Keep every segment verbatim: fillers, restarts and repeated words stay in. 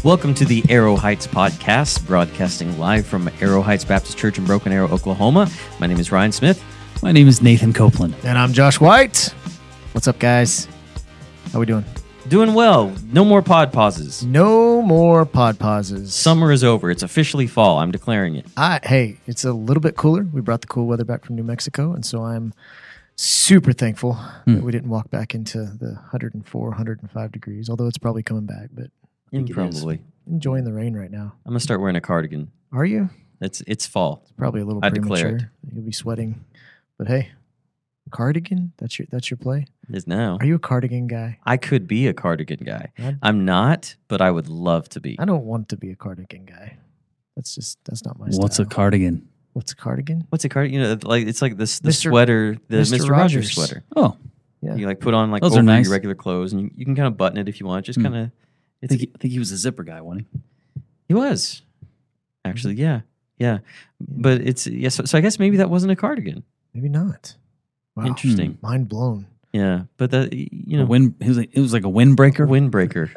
Welcome to the Arrow Heights Podcast, broadcasting live from Arrow Heights Baptist Church in Broken Arrow, Oklahoma. My name is Ryan Smith. My name is Nathan Copeland. And I'm Josh White. What's up, guys? How we doing? Doing well. No more pod pauses. No more pod pauses. Summer is over. It's officially fall. I'm declaring it. I, hey, it's a little bit cooler. We brought the cool weather back from New Mexico, and so I'm super thankful Hmm. that we didn't walk back into the one hundred four, one hundred five degrees, although it's probably coming back, but think it Probably. enjoying the rain right now. I'm going to start wearing a cardigan. Are you? It's it's fall. It's probably a little I declare premature. You'll be sweating. But hey, cardigan? That's your that's your play? It is now. Are you a cardigan guy? I could be a cardigan guy. I, I'm not, but I would love to be. I don't want to be a cardigan guy. That's just, that's not my What's a style. cardigan? What's a cardigan? What's a cardigan? You know, like it's like this the Mister sweater, the Mister Mister Rogers Rogers. sweater. Oh, Yeah. You like put on like Those are over nice. your regular clothes, and you, you can kind of button it if you want. Just Hmm. kind of. I It's think, he, I think he was a zipper guy, wasn't he? He was actually, yeah, yeah. But it's yeah. So, so I guess maybe that wasn't a cardigan. Maybe not. Wow. Interesting. Mind blown. Yeah, but that you A know, wind. It was like, it was like a windbreaker. windbreaker.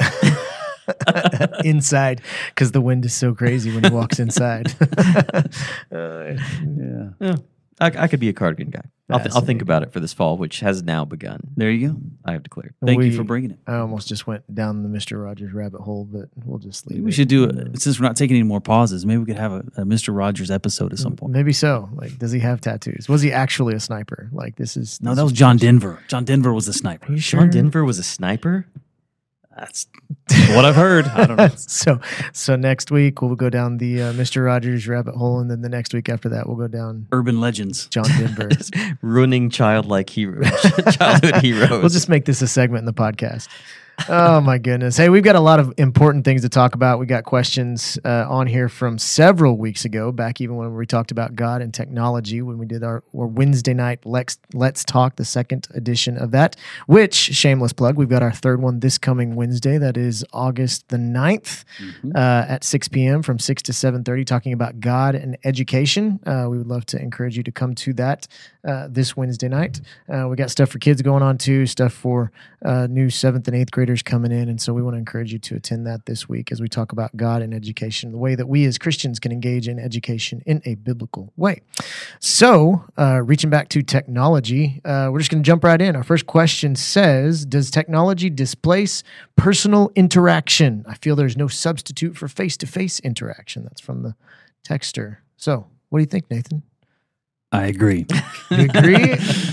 Inside, because the wind is so crazy when he walks inside. Uh, Yeah. Yeah, I, I could be a cardigan guy. I'll, th- I'll think Fascinating. about it for this fall, which has now begun. There you go. I have declared. Thank we- you for bringing it. I almost just went down the Mister Rogers rabbit hole, but we'll just leave We it. should do Uh, it since we're not taking any more pauses. Maybe we could have a, a Mister Rogers episode at some point. Maybe so. Like, does he have tattoos? Was he actually a sniper? Like, this is. No, this that was is- John Denver. John Denver was the sniper. Are you sure? Sean Denver was a sniper. That's what I've heard. I don't know. so, so next week we'll go down the uh, Mister Rogers rabbit hole, and then the next week after that we'll go down Urban legends. John Denver. Ruining childlike heroes, childhood heroes. We'll just make this a segment in the podcast. Oh my goodness. Hey, we've got a lot of important things to talk about. We got questions uh, on here from several weeks ago, back even when we talked about God and technology, when we did our, our Wednesday night Let's, Let's Talk, the second edition of that, which, shameless plug, we've got our third one this coming Wednesday. That is August the ninth Mhm. uh, at six p.m. from six to seven thirty, talking about God and education. Uh, we would love to encourage you to come to that uh, this Wednesday night. Uh, we got stuff for kids going on too, stuff for uh, new seventh and eighth graders coming in. And so we want to encourage you to attend that this week as we talk about God and education, the way that we as Christians can engage in education in a biblical way. So, uh, reaching back to technology, uh, we're just going to jump right in. Our first question says, does technology displace personal interaction? I feel there's no substitute for face-to-face interaction. That's from the texter. So, what do you think, Nathan? I agree. You agree?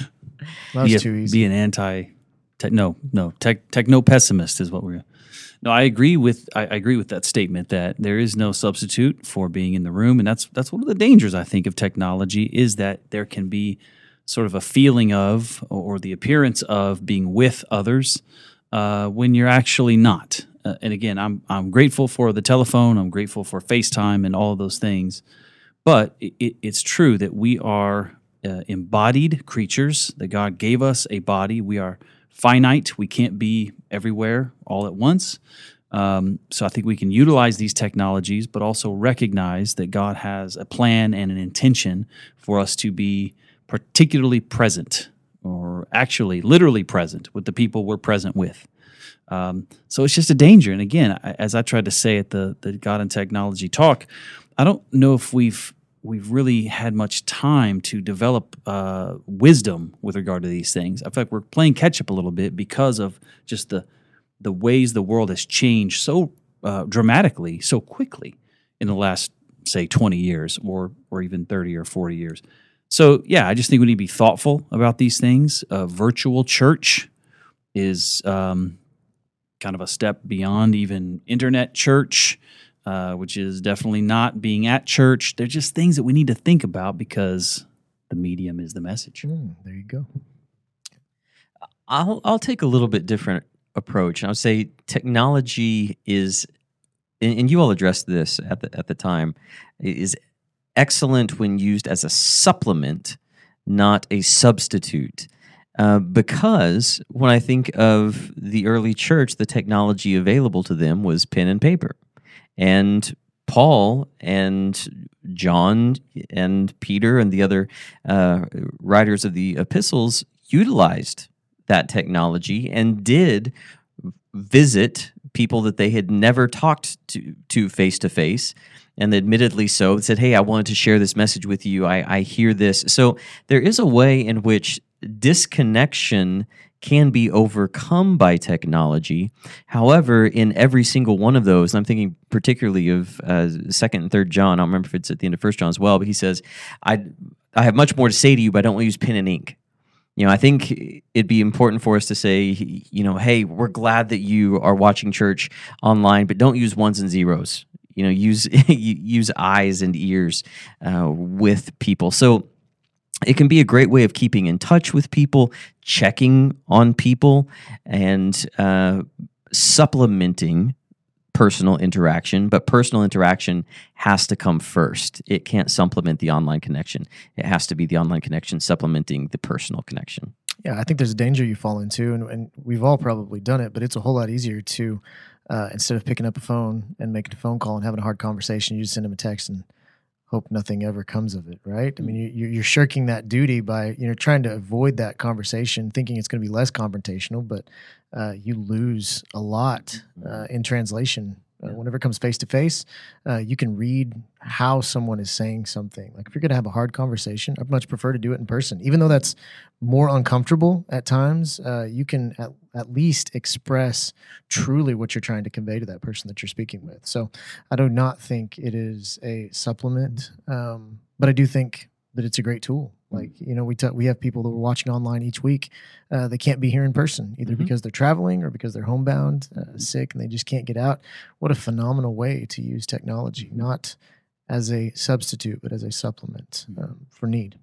That was be, a- too easy. be an anti tech no no tech techno pessimist is what we're no I agree with I, I agree with that statement that there is no substitute for being in the room, and that's that's one of the dangers I think of technology is that there can be sort of a feeling of or the appearance of being with others uh, when you're actually not. Uh, and again, I'm I'm grateful for the telephone, I'm grateful for FaceTime and all of those things, but it, it, it's true that we are uh, embodied creatures, that God gave us a body. We are finite. We can't be everywhere all at once. Um, so I think we can utilize these technologies, but also recognize that God has a plan and an intention for us to be particularly present, or actually literally present with the people we're present with. Um, so it's just a danger. And again, I, as I tried to say at the, the God and Technology talk, I don't know if we've we've really had much time to develop uh, wisdom with regard to these things. I feel like we're playing catch up a little bit because of just the the ways the world has changed so uh, dramatically, so quickly in the last, say, twenty years or or even thirty or forty years. So yeah, I just think we need to be thoughtful about these things. Uh, virtual church is um, kind of a step beyond even internet church. Uh, which is definitely not being at church. They're just things that we need to think about because the medium is the message. Mm, there you go. I'll I'll take a little bit different approach. I would say technology is, and, and you all addressed this at the at the time, is excellent when used as a supplement, not a substitute. Uh, because when I think of the early church, the technology available to them was pen and paper. And Paul and John and Peter and the other uh, writers of the epistles utilized that technology and did visit people that they had never talked to to face to face, and admittedly so, said, "Hey, I wanted to share this message with you. I, I hear this." So there is a way in which disconnection can be overcome by technology. However, in every single one of those, and I'm thinking particularly of uh, Second and Third John. I don't remember if it's at the end of First John as well, but he says, "I I have much more to say to you, but I don't want to use pen and ink." You know, I think it'd be important for us to say, you know, hey, we're glad that you are watching church online, but don't use ones and zeros. You know, use use eyes and ears uh, with people. So it can be a great way of keeping in touch with people, checking on people, and uh, supplementing personal interaction, but personal interaction has to come first. It can't supplement the online connection. It has to be the online connection supplementing the personal connection. Yeah, I think there's a danger you fall into, and, and we've all probably done it, but it's a whole lot easier to, uh, instead of picking up a phone and making a phone call and having a hard conversation, you just send them a text and hope nothing ever comes of it, right? I mean, you, you're shirking that duty by, you know, trying to avoid that conversation, thinking it's going to be less confrontational, but uh, you lose a lot uh, in translation. Uh, whenever it comes face to face, uh, you can read how someone is saying something. Like if you're going to have a hard conversation, I'd much prefer to do it in person. Even though that's more uncomfortable at times, uh, you can at, at least express truly what you're trying to convey to that person that you're speaking with. So I do not think it is a supplement, um, but I do think that it's a great tool. Like, you know, we t- we have people that we're watching online each week. Uh, they can't be here in person, either mm-hmm. because they're traveling or because they're homebound, uh, sick, and they just can't get out. What a phenomenal way to use technology, not as a substitute, but as a supplement um, for need.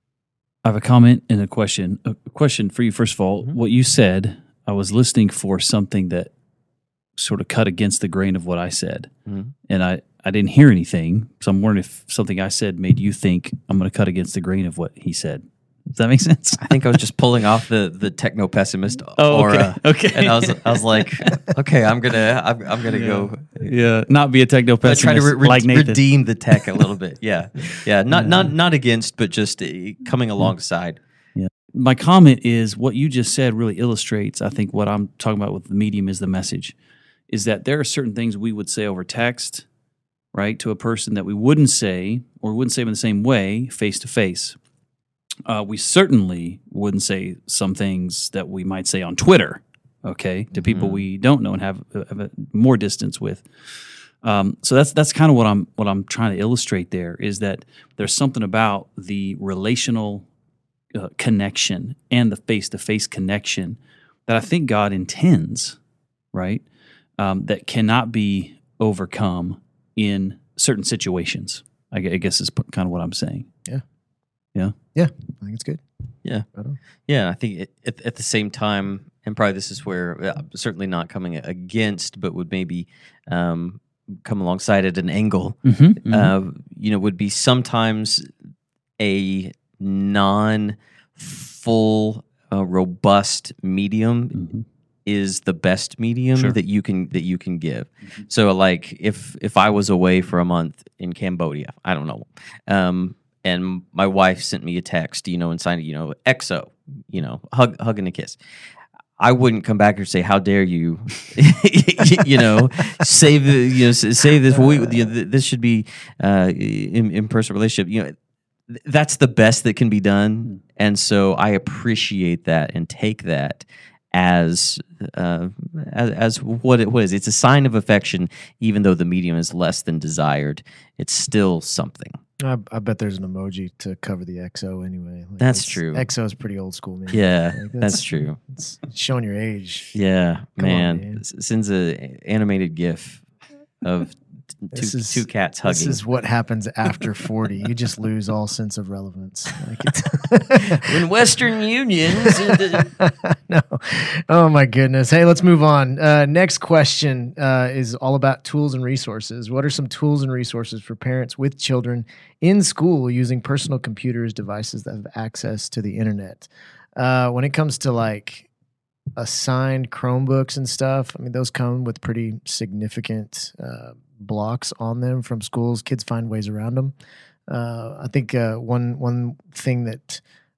I have a comment and a question. A question for you, first of all. Mm-hmm. What you said, I was listening for something that sort of cut against the grain of what I said. Mm-hmm. And I, I didn't hear anything, so I'm wondering if something I said made you think I'm going to cut against the grain of what he said. Does that make sense? I think I was just pulling off the the techno pessimist oh, aura. Okay. okay. And I was I was like, okay, I'm gonna I'm, I'm gonna yeah. go. Yeah, not be a techno pessimist. Try to re- re- like Nathan. redeem the tech a little bit. Yeah, yeah. Not yeah. not not against, but just uh, coming alongside. Yeah. My comment is what you just said really illustrates. I think what I'm talking about with the medium is the message. Is that there are certain things we would say over text, right, to a person that we wouldn't say or wouldn't say in the same way face to face. Uh, we certainly wouldn't say some things that we might say on Twitter, okay, to people mm-hmm. we don't know and have, have a more distance with. Um, so that's that's kind of what I'm what I'm trying to illustrate there is that there's something about the relational uh, connection and the face to face connection that I think God intends, right, um, that cannot be overcome in certain situations. I guess is kind of what I'm saying. Yeah. Yeah. Yeah. I think it's good. Yeah. Yeah. I think it, at, at the same time, and probably this is where uh, certainly not coming against, but would maybe um, come alongside at an angle, mm-hmm, mm-hmm. Uh, you know, would be sometimes a non full, uh, robust medium. Mm-hmm. is the best medium sure. that you can that you can give. Mm-hmm. So like if if I was away for a month in Cambodia, I don't know, um, and my wife sent me a text, you know, and signed, you know, X O, you know, hug hug and a kiss. I wouldn't come back and say, "How dare you?" you know, save the you know save this. We, you know, this should be uh, in in person relationship. You know, that's the best that can be done, and so I appreciate that and take that as uh, as, as what it was. It's a sign of affection, even though the medium is less than desired. It's still something. I, I bet there's an emoji to cover the X O anyway. Like that's true. X O is pretty old school, man. Yeah, like that's, that's true. It's showing your age. Yeah, Come man. on, man. Sends a animated GIF of two, is, two cats hugging. This is what happens after forty. You just lose all sense of relevance. Like when Western Union's no. Oh my goodness. Hey, let's move on. Uh, next question uh, is all about tools and resources. What are some tools and resources for parents with children in school using personal computers, devices that have access to the internet? Uh, when it comes to like assigned Chromebooks and stuff, I mean, those come with pretty significant uh, blocks on them from schools. Kids find ways around them. Uh, I think uh, one one thing that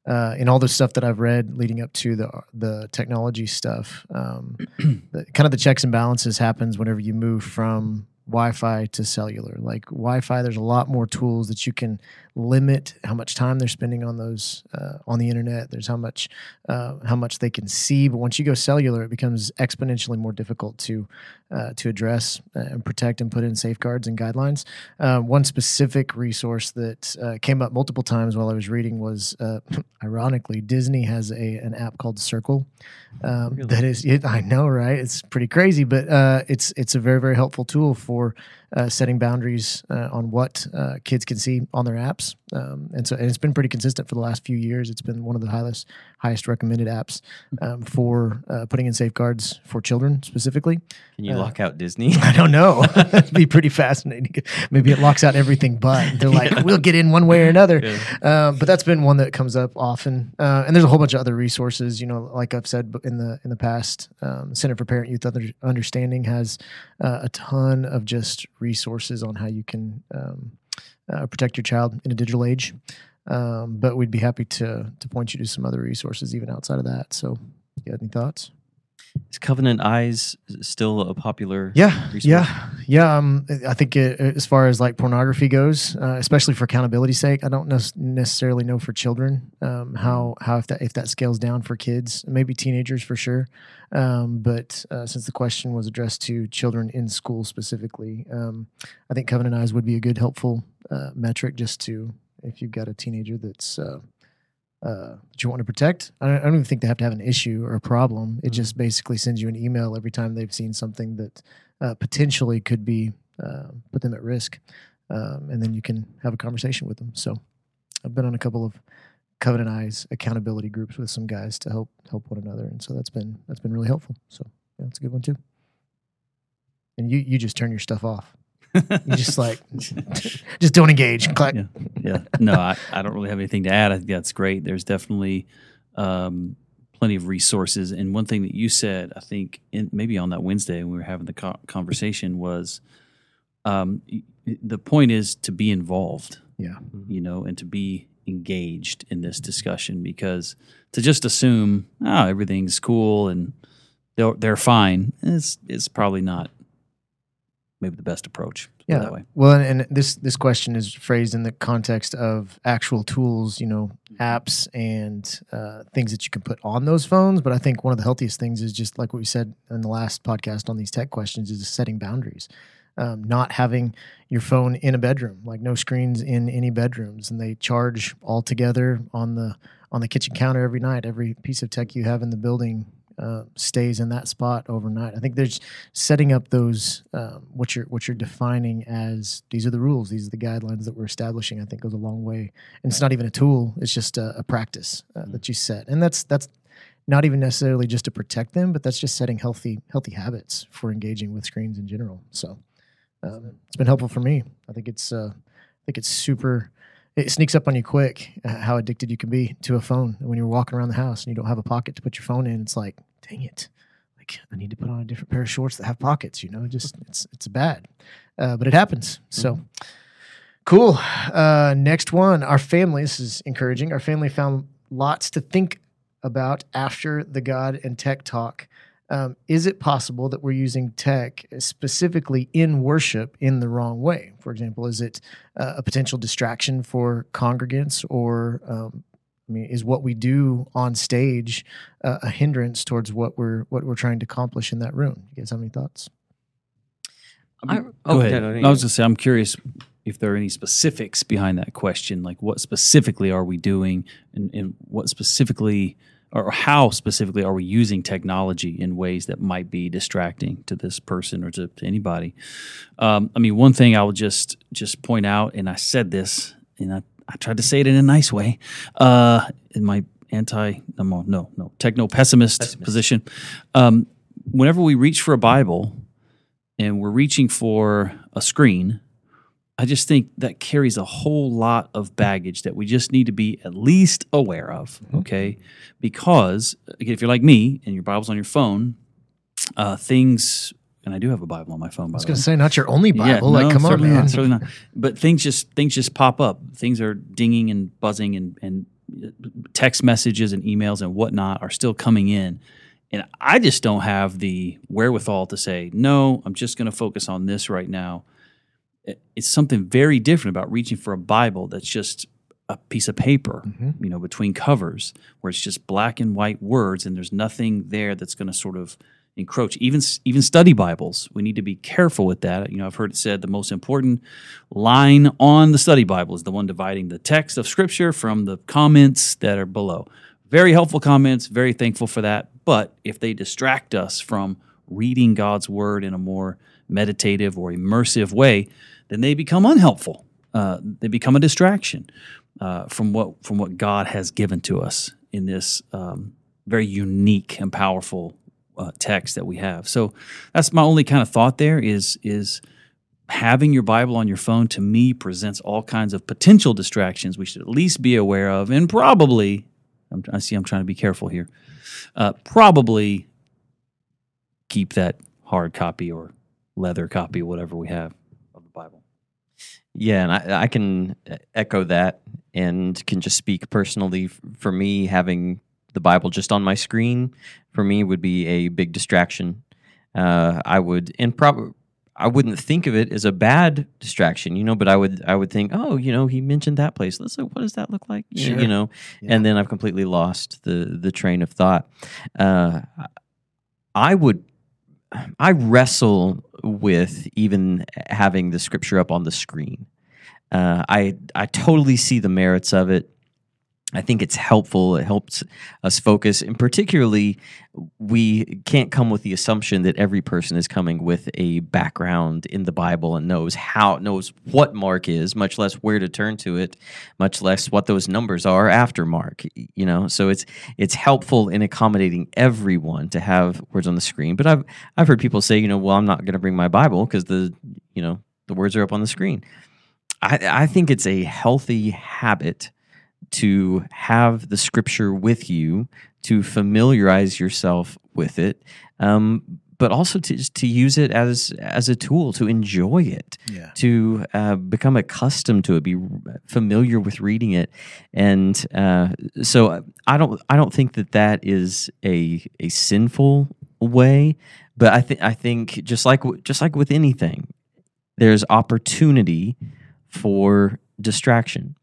uh, in all the stuff that I've read leading up to the the technology stuff, um, the, kind of the checks and balances happens whenever you move from Wi-Fi to cellular. Like Wi-Fi, there's a lot more tools that you can limit how much time they're spending on those uh, on the internet. There's how much uh, how much they can see. But once you go cellular, it becomes exponentially more difficult to uh, to address and protect and put in safeguards and guidelines. Uh, one specific resource that uh, came up multiple times while I was reading was, uh, ironically, Disney has a an app called Circle. Um, Really? That is, it, I know, right? It's pretty crazy, but uh, it's it's a very very helpful tool for uh, setting boundaries uh, on what uh, kids can see on their apps. Um, and so and it's been pretty consistent for the last few years. It's been one of the highest highest recommended apps um, for uh, putting in safeguards for children specifically. Can you Uh, lock out Disney? I don't know. It'd be pretty fascinating. Maybe it locks out everything, but they're like, we'll get in one way or another. Yeah. Um, but that's been one that comes up often. Uh, and there's a whole bunch of other resources. You know, like I've said in the in the past, um, Center for Parent Youth Under- Understanding has uh, a ton of just resources on how you can um, uh, protect your child in a digital age. Um, but we'd be happy to to point you to some other resources even outside of that. So, you got any thoughts? Is Covenant Eyes still a popular Yeah, resource? yeah, yeah. Um, I think it, as far as like pornography goes, uh, especially for accountability's sake, I don't nec- necessarily know for children um, how how if that if that scales down for kids, maybe teenagers for sure. Um, but uh, since the question was addressed to children in school specifically, um, I think Covenant Eyes would be a good helpful uh, metric just to if you've got a teenager that's. Uh, Uh, that you want to protect. I don't, I don't even think they have to have an issue or a problem. It just basically sends you an email every time they've seen something that uh, potentially could be uh, put them at risk, um, and then you can have a conversation with them. So, I've been on a couple of Covenant Eyes accountability groups with some guys to help help one another, and so that's been that's been really helpful. So, yeah, it's a good one too. And you you just turn your stuff off. You just like just don't engage. Clack. Yeah, yeah. No, I, I don't really have anything to add. I think that's great. There's definitely um, plenty of resources. And one thing that you said, I think, in, maybe on that Wednesday when we were having the co- conversation was, um, the point is to be involved. Yeah. You know, and to be engaged in this discussion, because to just assume, oh, everything's cool and they're they're fine, is is probably not maybe the best approach. Yeah. That way. Well, and, and this this question is phrased in the context of actual tools, you know, apps and uh, things that you can put on those phones. But I think one of the healthiest things is just like what we said in the last podcast on these tech questions is just setting boundaries. Um, not having your phone in a bedroom, like no screens in any bedrooms, and they charge all together on the on the kitchen counter every night. Every piece of tech you have in the building uh, stays in that spot overnight. I think there's setting up those um, what you're what you're defining as these are the rules, these are the guidelines that we're establishing. I think goes a long way, and it's not even a tool; it's just a, a practice uh, mm-hmm. that you set, and that's that's. Not even necessarily just to protect them, but that's just setting healthy healthy habits for engaging with screens in general. So. Um, it's been helpful for me. I think it's uh, I think it's super. It sneaks up on you quick uh, how addicted you can be to a phone. And when you're walking around the house and you don't have a pocket to put your phone in, it's like, dang it! Like I need to put on a different pair of shorts that have pockets. You know, just it's it's bad, uh, but it happens. So cool. Uh, next one, our family. This is encouraging. Our family found lots to think about after the God and Tech talk. Um, is it possible that we're using tech specifically in worship in the wrong way? For example, is it uh, a potential distraction for congregants, or um, I mean, is what we do on stage uh, a hindrance towards what we're what we're trying to accomplish in that room? You guys have any thoughts? I, Go oh, ahead. yeah, no, I was just saying, I'm curious if there are any specifics behind that question. Like, what specifically are we doing, and, and what specifically, or how specifically are we using technology in ways that might be distracting to this person or to, to anybody? Um, I mean, one thing I will just just point out, and I said this, and I, I tried to say it in a nice way, uh, in my anti, no, no, no, techno-pessimist Pessimist. position. Um, whenever we reach for a Bible and we're reaching for a screen, I just think that carries a whole lot of baggage that we just need to be at least aware of, okay? Because again, if you're like me and your Bible's on your phone, uh, things, and I do have a Bible on my phone, by I was the going way. to say, not your only Bible. Yeah, like, no, come on, certainly man. Not, certainly not. But things just things just pop up. Things are dinging and buzzing, and and text messages and emails and whatnot are still coming in. And I just don't have the wherewithal to say, no, I'm just going to focus on this right now. It's something very different about reaching for a Bible that's just a piece of paper, mm-hmm. you know, between covers, where it's just black and white words, and there's nothing there that's going to sort of encroach. Even even study Bibles, we need to be careful with that. You know, I've heard it said the most important line on the study Bible is the one dividing the text of Scripture from the comments that are below. Very helpful comments, very thankful for that. But if they distract us from reading God's Word in a more meditative or immersive way, then they become unhelpful. Uh, they become a distraction uh, from what from what God has given to us in this um, very unique and powerful uh, text that we have. So that's my only kind of thought there is is having your Bible on your phone, to me, presents all kinds of potential distractions we should at least be aware of, and probably, I'm, I see I'm trying to be careful here, uh, probably keep that hard copy or leather copy, whatever we have of the Bible. Yeah, and I, I can echo that and can just speak personally. For me, having the Bible just on my screen, for me, would be a big distraction. Uh, I would, and probably, I wouldn't think of it as a bad distraction, you know, but I would, I would think, oh, you know, he mentioned that place. Let's look, what does that look like? Sure. You know, Yeah. And then I've completely lost the the train of thought. Uh, I would. I wrestle with even having the Scripture up on the screen. Uh, I I totally see the merits of it. I think it's helpful. It helps us focus, and particularly, we can't come with the assumption that every person is coming with a background in the Bible and knows how knows what Mark is, much less where to turn to it, much less what those numbers are after Mark. You know, so it's it's helpful in accommodating everyone to have words on the screen. But I've I've heard people say, you know, well, I'm not going to bring my Bible because the you know the words are up on the screen. I I think it's a healthy habit to have the Scripture with you, to familiarize yourself with it, um, but also to just to use it as as a tool, to enjoy it, Yeah. to uh, become accustomed to it, be familiar with reading it, and uh, so I don't I don't think that that is a a sinful way, but I think I think just like w- just like with anything, there's opportunity for distraction.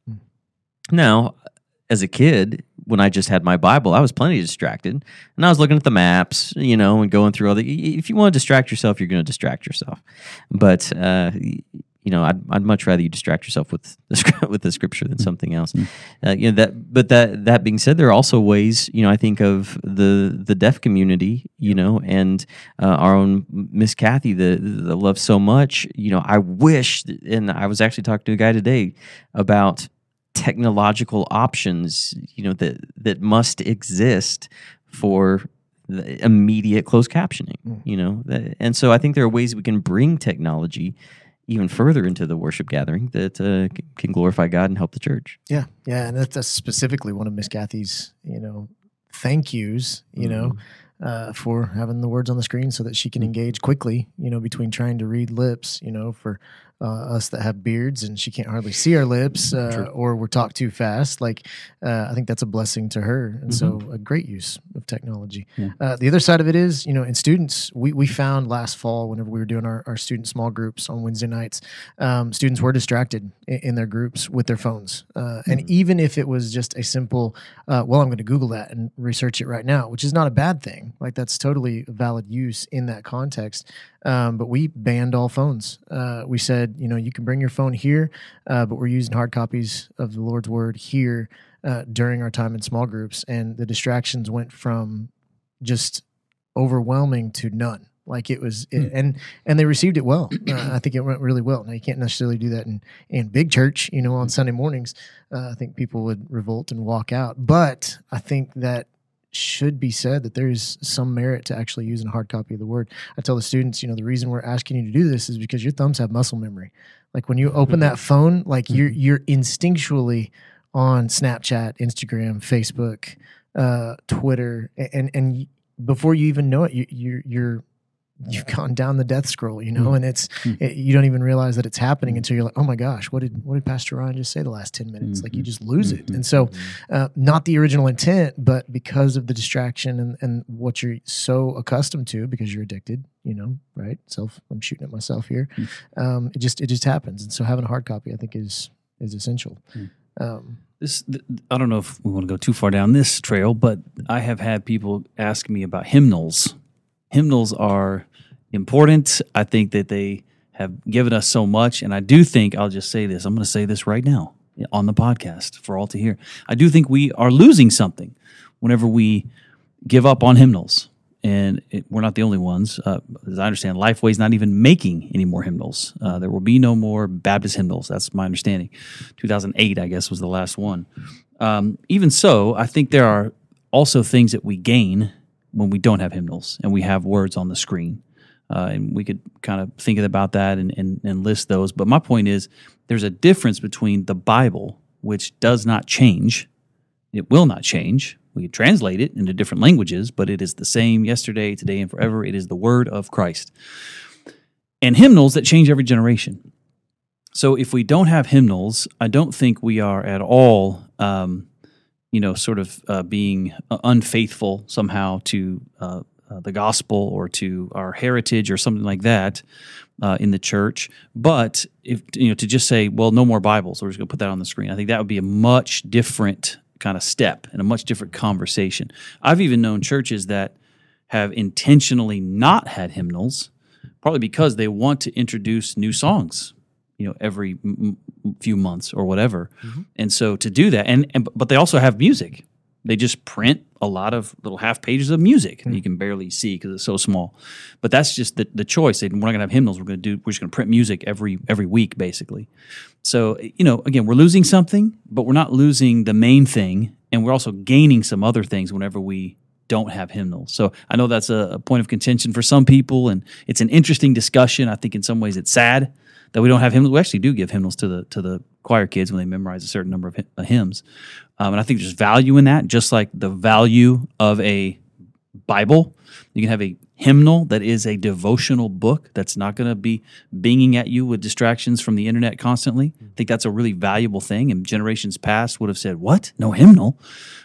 Now, as a kid, when I just had my Bible, I was plenty distracted, and I was looking at the maps, you know, and going through all the. If you want to distract yourself, you're going to distract yourself. But uh, you know, I'd, I'd much rather you distract yourself with the, with the Scripture than something else. Uh, you know that. But that that being said, there are also ways. You know, I think of the the deaf community. You know, and uh, our own Miss Kathy, that that loves so much. You know, I wish, and I was actually talking to a guy today about technological options, you know, that that must exist for the immediate closed captioning, Mm. you know, that, and so I think there are ways we can bring technology even further into the worship gathering that uh, c- can glorify God and help the church. Yeah, yeah, and that's, that's specifically one of Miss Kathy's, you know, thank yous, you know, uh, for having the words on the screen so that she can engage quickly, you know, between trying to read lips, you know, for uh, us that have beards and she can't hardly see our lips, uh, or we're talk too fast. Like, uh, I think that's a blessing to her, and so a great use of technology. Yeah. Uh, the other side of it is, you know, in students, we we found last fall whenever we were doing our, our student small groups on Wednesday nights, um, students were distracted in, in their groups with their phones, uh, and even if it was just a simple, uh, well, I'm going to Google that and research it right now, which is not a bad thing. Like, that's totally valid use in that context. Um, but we banned all phones. Uh, we said, you know, you can bring your phone here, uh, but we're using hard copies of the Lord's Word here uh, during our time in small groups. And the distractions went from just overwhelming to none. Like, it was, it, and and they received it well. Uh, I think it went really well. Now, you can't necessarily do that in, in big church, you know, on Sunday mornings. Uh, I think people would revolt and walk out. But I think that should be said that there is some merit to actually using a hard copy of the Word. I tell the students, you know, the reason we're asking you to do this is because your thumbs have muscle memory. Like, when you open that phone, like you're you're instinctually on Snapchat, Instagram, Facebook, uh, Twitter, and and before you even know it, you, you're you're you've gone down the death scroll, you know, Mm. and it's Mm. it, you don't even realize that it's happening until you're like, oh my gosh, what did what did Pastor Ryan just say the last ten minutes? Like you Mhm. just lose it. Mhm. And so, uh, not the original intent, but because of the distraction and and what you're so accustomed to, because you're addicted, you know, right? Self, I'm shooting at myself here. Mm. Um, it just it just happens. And so having a hard copy, I think, is is essential. Mm. Um, This, th- I don't know if we want to go too far down this trail, but I have had people ask me about hymnals. Hymnals are important. I think that they have given us so much. And I do think, I'll just say this, I'm going to say this right now on the podcast for all to hear. I do think we are losing something whenever we give up on hymnals. And it, we're not the only ones. Uh, as I understand, Lifeway's not even making any more hymnals. Uh, there will be no more Baptist hymnals. That's my understanding. two thousand eight, I guess, was the last one. Um, even so, I think there are also things that we gain when we don't have hymnals and we have words on the screen. Uh, and we could kind of think about that and, and, and list those. But my point is, there's a difference between the Bible, which does not change. It will not change. We can translate it into different languages, but it is the same yesterday, today, and forever. It is the word of Christ. And hymnals that change every generation. So if we don't have hymnals, I don't think we are at all, um, you know, sort of uh, being uh, unfaithful somehow to uh, uh, the gospel or to our heritage or something like that uh, in the church. But if you know, to just say, well, no more Bibles, we're just going to put that on the screen. I think that would be a much different kind of step and a much different conversation. I've even known churches that have intentionally not had hymnals, probably because they want to introduce new songs, you know, every m- m- few months or whatever. Mm-hmm. And so to do that, and, and but they also have music. They just print a lot of little half pages of music mm-hmm. that you can barely see because it's so small. But that's just the, the choice. They, we're not going to have hymnals. We're going to do. We're just going to print music every every week, basically. So, you know, again, we're losing something, but we're not losing the main thing, and we're also gaining some other things whenever we don't have hymnals. So I know that's a, a point of contention for some people, and it's an interesting discussion. I think in some ways it's sad that we don't have hymnals. We actually do give hymnals to the to the choir kids when they memorize a certain number of hy- hymns. Um, and I think there's value in that, just like the value of a Bible. You can have a hymnal that is a devotional book that's not going to be binging at you with distractions from the internet constantly. I think that's a really valuable thing, and generations past would have said, what? No hymnal?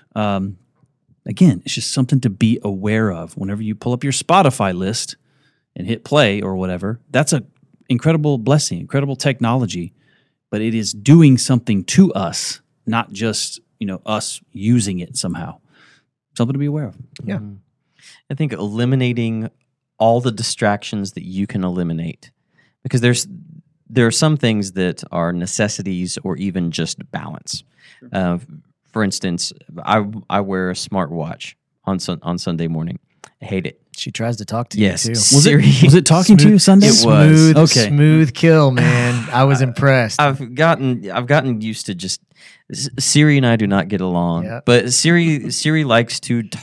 Um, again, it's just something to be aware of. Whenever you pull up your Spotify list and hit play or whatever, that's an incredible blessing, incredible technology, but it is doing something to us, not just, you know, us using it somehow. Something to be aware of. Yeah. Mm-hmm. I think eliminating all the distractions that you can eliminate, because there's there are some things that are necessities or even just balance. Sure. Uh, for instance, I I wear a smartwatch on sun, on Sunday morning. I hate it. She tries to talk to yes, you too. Was Siri, it, was it talking smooth, to you Sunday? It was. Smooth, Okay. smooth kill, man. I was impressed. I've gotten I've gotten used to just Siri and I do not get along. Yeah. But Siri Siri likes to t-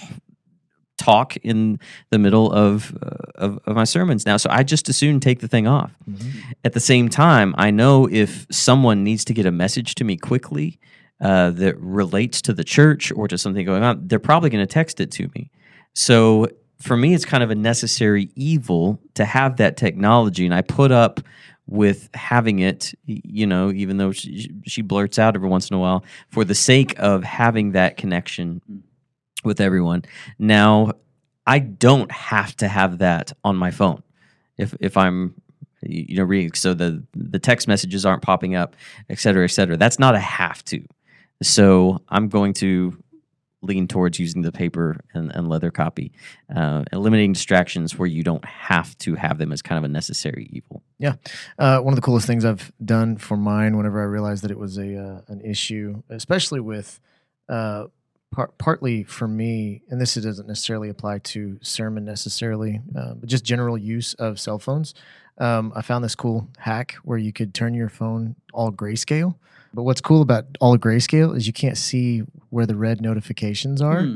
talk in the middle of, uh, of of my sermons now, so I just as soon take the thing off. Mm-hmm. At the same time, I know if someone needs to get a message to me quickly uh, that relates to the church or to something going on, they're probably going to text it to me. So for me, it's kind of a necessary evil to have that technology, and I put up with having it, you know, even though she, she blurts out every once in a while, for the sake of having that connection with everyone. Now, I don't have to have that on my phone if if I'm, you know, reading, so the the text messages aren't popping up, et cetera, et cetera. That's not a have to. So I'm going to lean towards using the paper and, and leather copy. Uh, eliminating distractions where you don't have to have them is kind of a necessary evil. Yeah. Uh, one of the coolest things I've done for mine whenever I realized that it was a uh, an issue, especially with uh, par- partly for me, and this doesn't necessarily apply to sermon necessarily, uh, but just general use of cell phones. Um, I found this cool hack where you could turn your phone all grayscale. But what's cool about all grayscale is you can't see where the red notifications are. Hmm.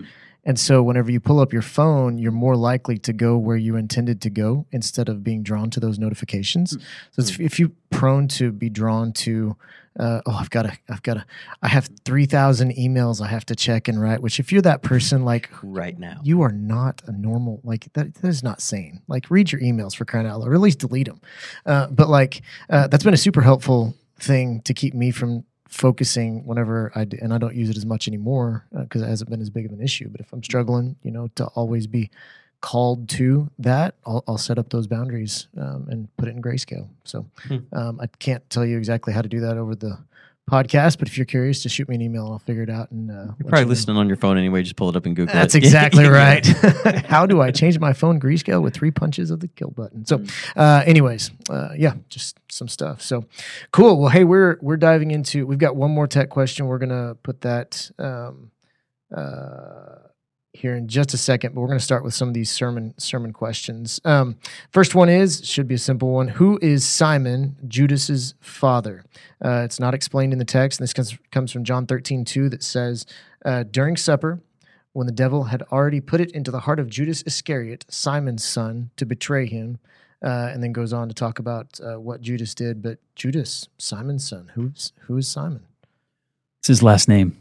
And so whenever you pull up your phone, you're more likely to go where you intended to go instead of being drawn to those notifications. Mm-hmm. So it's, if you're prone to be drawn to, uh, oh, I've got to, I've got to, I have three thousand emails I have to check and write, which if you're that person, like right now, you are not a normal, like that, that is not sane. Like read your emails for crying out loud, or at least delete them. Uh, but like, uh, that's been a super helpful thing to keep me from focusing whenever I do, and I don't use it as much anymore because uh, it hasn't been as big of an issue. But if I'm struggling, you know, to always be called to that, I'll, I'll set up those boundaries um, and put it in grayscale. So hmm. um, I can't tell you exactly how to do that over the podcast, but if you're curious, just shoot me an email and I'll figure it out. And uh, you're probably you listening know. on your phone anyway. Just pull it up and Google That's it. That's exactly right. How do I change my phone grayscale with three punches of the kill button? So, uh, anyways, uh, yeah, just some stuff. So, cool. Well, hey, we're we're diving into. We've got one more tech question. We're gonna put that um, uh, here in just a second, but we're gonna start with some of these sermon sermon questions. Um, first one is should be a simple one. Who is Simon, Judas's father? Uh, it's not explained in the text, and this comes, comes from John thirteen two that says, uh, during supper, when the devil had already put it into the heart of Judas Iscariot, Simon's son, to betray him, uh, and then goes on to talk about uh, what Judas did. But Judas, Simon's son, who's who is Simon? It's his last name.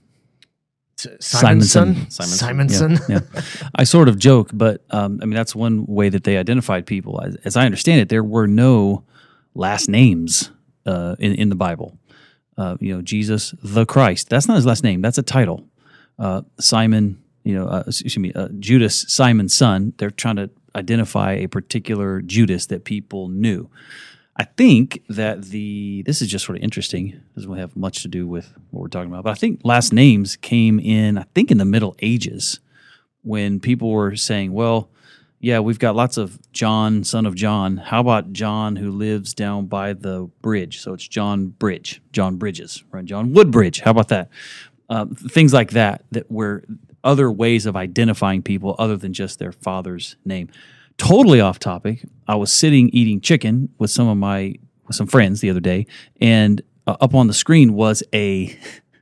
Simon's son? Simonson. Simonson. Yeah, yeah. I sort of joke, but um, I mean, that's one way that they identified people. As, as I understand it, there were no last names uh, in, in the Bible. Uh, you know, Jesus the Christ. That's not his last name. That's a title. Uh, Simon, you know, uh, excuse me, uh, Judas, Simon's son. They're trying to identify a particular Judas that people knew. I think that the, this is just sort of interesting, doesn't really have much to do with what we're talking about, but I think last names came in, I think in the Middle Ages, when people were saying, well, yeah, we've got lots of John, son of John. How about John who lives down by the bridge? So it's John Bridge, John Bridges, right? John Woodbridge. How about that? Uh, things like that, that were other ways of identifying people other than just their father's name. Totally off topic. I was sitting eating chicken with some of my with some friends the other day, and uh, up on the screen was a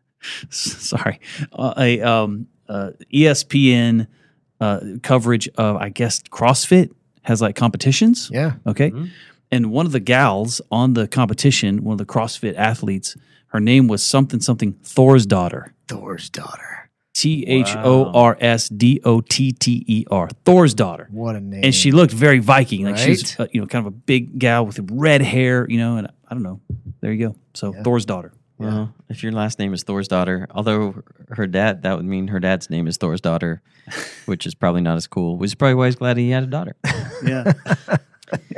sorry uh, a um, uh, E S P N uh, coverage of, I guess, CrossFit has like competitions. Yeah. Okay. Mm-hmm. And one of the gals on the competition, one of the CrossFit athletes, her name was something something Thor's daughter. Thor's daughter. T H O R S D O T T E R. Thor's daughter. What a name. And she looked very Viking. Like right? she was, uh, you know, kind of a big gal with red hair, you know, and I don't know. There you go. So yeah. Thor's daughter. Well, yeah. If your last name is Thor's daughter, although her dad, that would mean her dad's name is Thor's daughter, which is probably not as cool. Which is probably why he's glad he had a daughter. Yeah. yeah.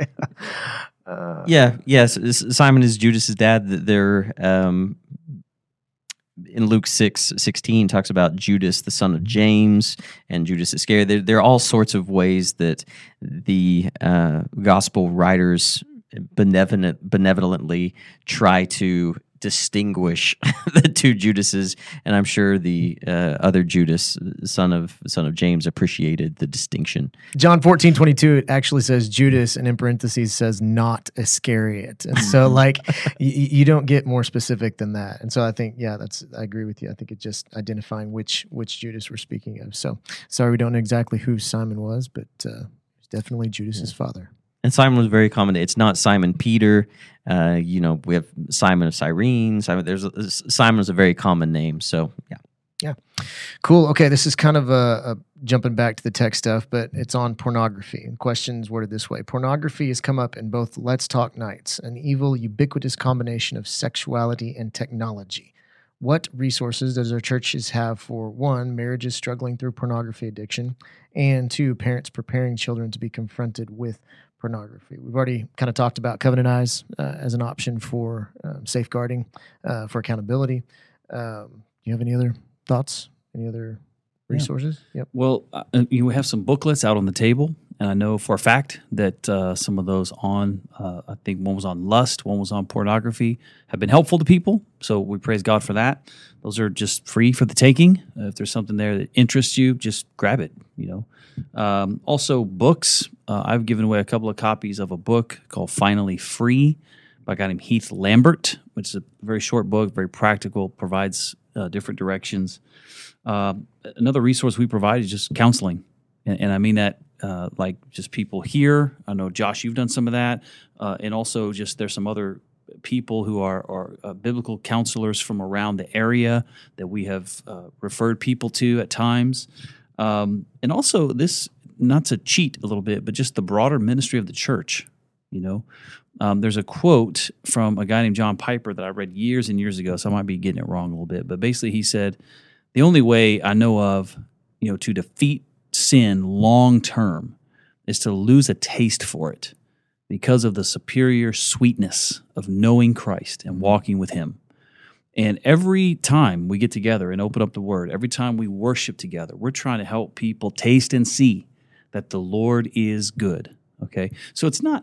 Uh, yeah. Yes. Simon is Judas's dad. They're, um, in Luke six sixteen talks about Judas, the son of James, and Judas Iscariot. There, there are all sorts of ways that the uh, gospel writers benevolent, benevolently try to distinguish the two Judases, and I'm sure the uh, other Judas, son of son of James, appreciated the distinction. John fourteen twenty-two, it actually says Judas, and in parentheses says not Iscariot. And so like you, you don't get more specific than that. And so I think, yeah, that's I agree with you. I think it's just identifying which which Judas we're speaking of. So sorry we don't know exactly who Simon was, but uh, it's definitely Judas's yeah. father. And Simon was very common. It's not Simon Peter. Uh, you know, we have Simon of Cyrene. Simon, there's a, Simon is a very common name. So yeah, yeah, cool. Okay, this is kind of a, a jumping back to the tech stuff, but it's on pornography. And questions worded this way: pornography has come up in both Let's Talk nights, an evil, ubiquitous combination of sexuality and technology. What resources does our churches have for, one, marriages struggling through pornography addiction, and two, parents preparing children to be confronted with pornography? We've already kind of talked about Covenant Eyes uh, as an option for um, safeguarding, uh, for accountability. Um, do you have any other thoughts? Any other resources? Yeah. Yep. Well, uh, you have some booklets out on the table, and I know for a fact that uh, some of those on, uh, I think one was on lust, one was on pornography, have been helpful to people. So we praise God for that. Those are just free for the taking. Uh, if there's something there that interests you, just grab it. You know. Um, also, books. Uh, I've given away a couple of copies of a book called Finally Free by a guy named Heath Lambert, which is a very short book, very practical, provides uh, different directions. Uh, another resource we provide is just counseling, and, and I mean that uh, like just people here. I know Josh, you've done some of that, uh, and also just there's some other people who are, are uh, biblical counselors from around the area that we have uh, referred people to at times. Um, and also this, not to cheat a little bit, but just the broader ministry of the church. You know, um, there's a quote from a guy named John Piper that I read years and years ago, so I might be getting it wrong a little bit. But basically he said, the only way I know of, you know, to defeat sin long term is to lose a taste for it, because of the superior sweetness of knowing Christ and walking with him. And every time we get together and open up the Word, every time we worship together, we're trying to help people taste and see that the Lord is good, okay? So it's not,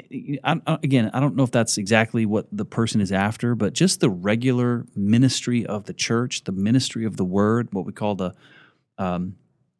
I, I, again, I don't know if that's exactly what the person is after, but just the regular ministry of the church, the ministry of the Word, what we call the, um,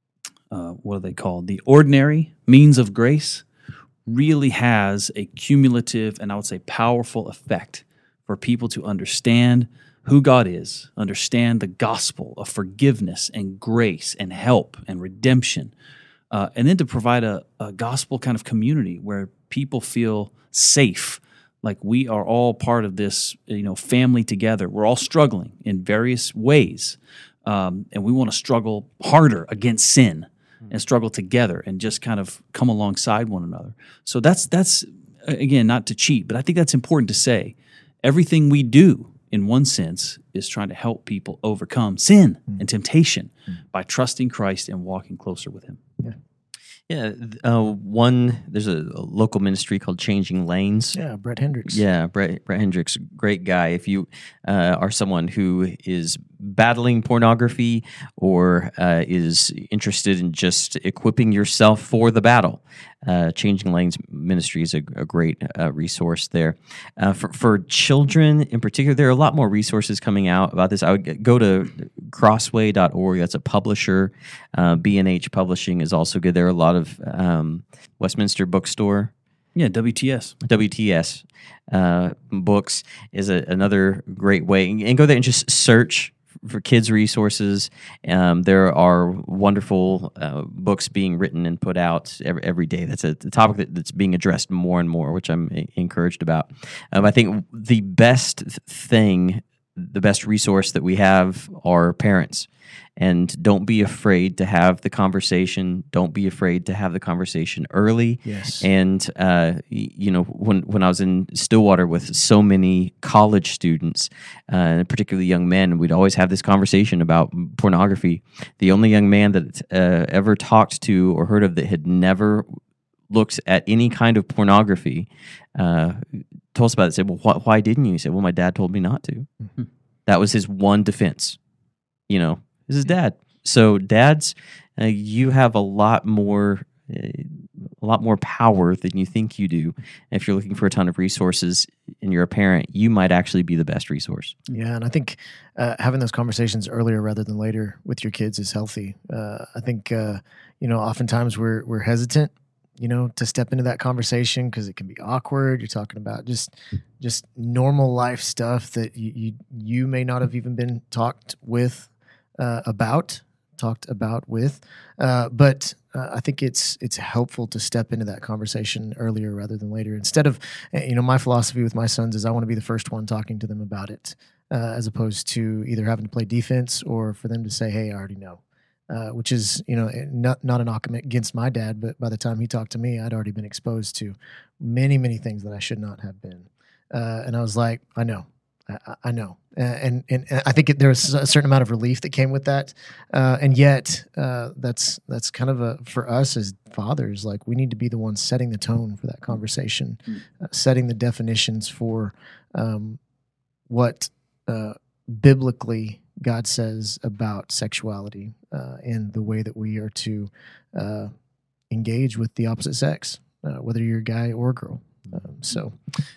uh, what are they called? The ordinary means of grace, really has a cumulative and I would say powerful effect for people to understand who God is, understand the gospel of forgiveness and grace and help and redemption, uh, and then to provide a, a gospel kind of community where people feel safe, like we are all part of this, you know, family together. We're all struggling in various ways, um, and we want to struggle harder against sin and struggle together and just kind of come alongside one another. So that's, that's again, not to cheat, but I think that's important to say. Everything we do, in one sense, is trying to help people overcome sin mm. and temptation mm. by trusting Christ and walking closer with him. Yeah. Yeah, uh, one, there's a, a local ministry called Changing Lanes. Yeah, Brett Hendricks. Yeah, Brett, Brett Hendricks, great guy. If you uh, are someone who is battling pornography or uh, is interested in just equipping yourself for the battle, uh, Changing Lanes Ministry is a, a great uh, resource there. Uh, for, for children in particular, there are a lot more resources coming out about this. I would go to crossway dot org. That's a publisher. Uh, B and H Publishing is also good. There are a lot of um, Westminster Bookstore. Yeah, W T S. W T S uh, books is a, another great way. And go there and just search for kids' resources. Um, there are wonderful uh, books being written and put out every, every day. That's a, a topic that, that's being addressed more and more, which I'm encouraged about. Um, I think the best thing, the best resource that we have are parents. And don't be afraid to have the conversation. Don't be afraid to have the conversation early. Yes. And uh, you know, when when I was in Stillwater with so many college students, uh, and particularly young men, we'd always have this conversation about pornography. The only young man that uh, ever talked to or heard of that had never looked at any kind of pornography uh, told us about it. Said, "Well, wh- why didn't you?" He said, "Well, my dad told me not to." Mm-hmm. That was his one defense. You know. This is dad. So dads, uh, you have a lot more, uh, a lot more power than you think you do. And if you're looking for a ton of resources and you're a parent, you might actually be the best resource. Yeah, and I think uh, having those conversations earlier rather than later with your kids is healthy. Uh, I think uh, you know, oftentimes we're we're hesitant, you know, to step into that conversation because it can be awkward. You're talking about just just normal life stuff that you you, you may not have even been talked with. Uh, about, talked about with, uh, but uh, I think it's it's helpful to step into that conversation earlier rather than later. Instead of, you know, my philosophy with my sons is I want to be the first one talking to them about it, uh, as opposed to either having to play defense or for them to say, "Hey, I already know," uh, which is, you know, not not a knock against my dad, but by the time he talked to me, I'd already been exposed to many many things that I should not have been, uh, and I was like, I know. I, I know, uh, and, and and I think it, there was a certain amount of relief that came with that, uh, and yet uh, that's that's kind of a for us as fathers, like we need to be the ones setting the tone for that conversation, uh, setting the definitions for um, what uh, biblically God says about sexuality uh, and the way that we are to uh, engage with the opposite sex, uh, whether you're a guy or a girl. Um, so.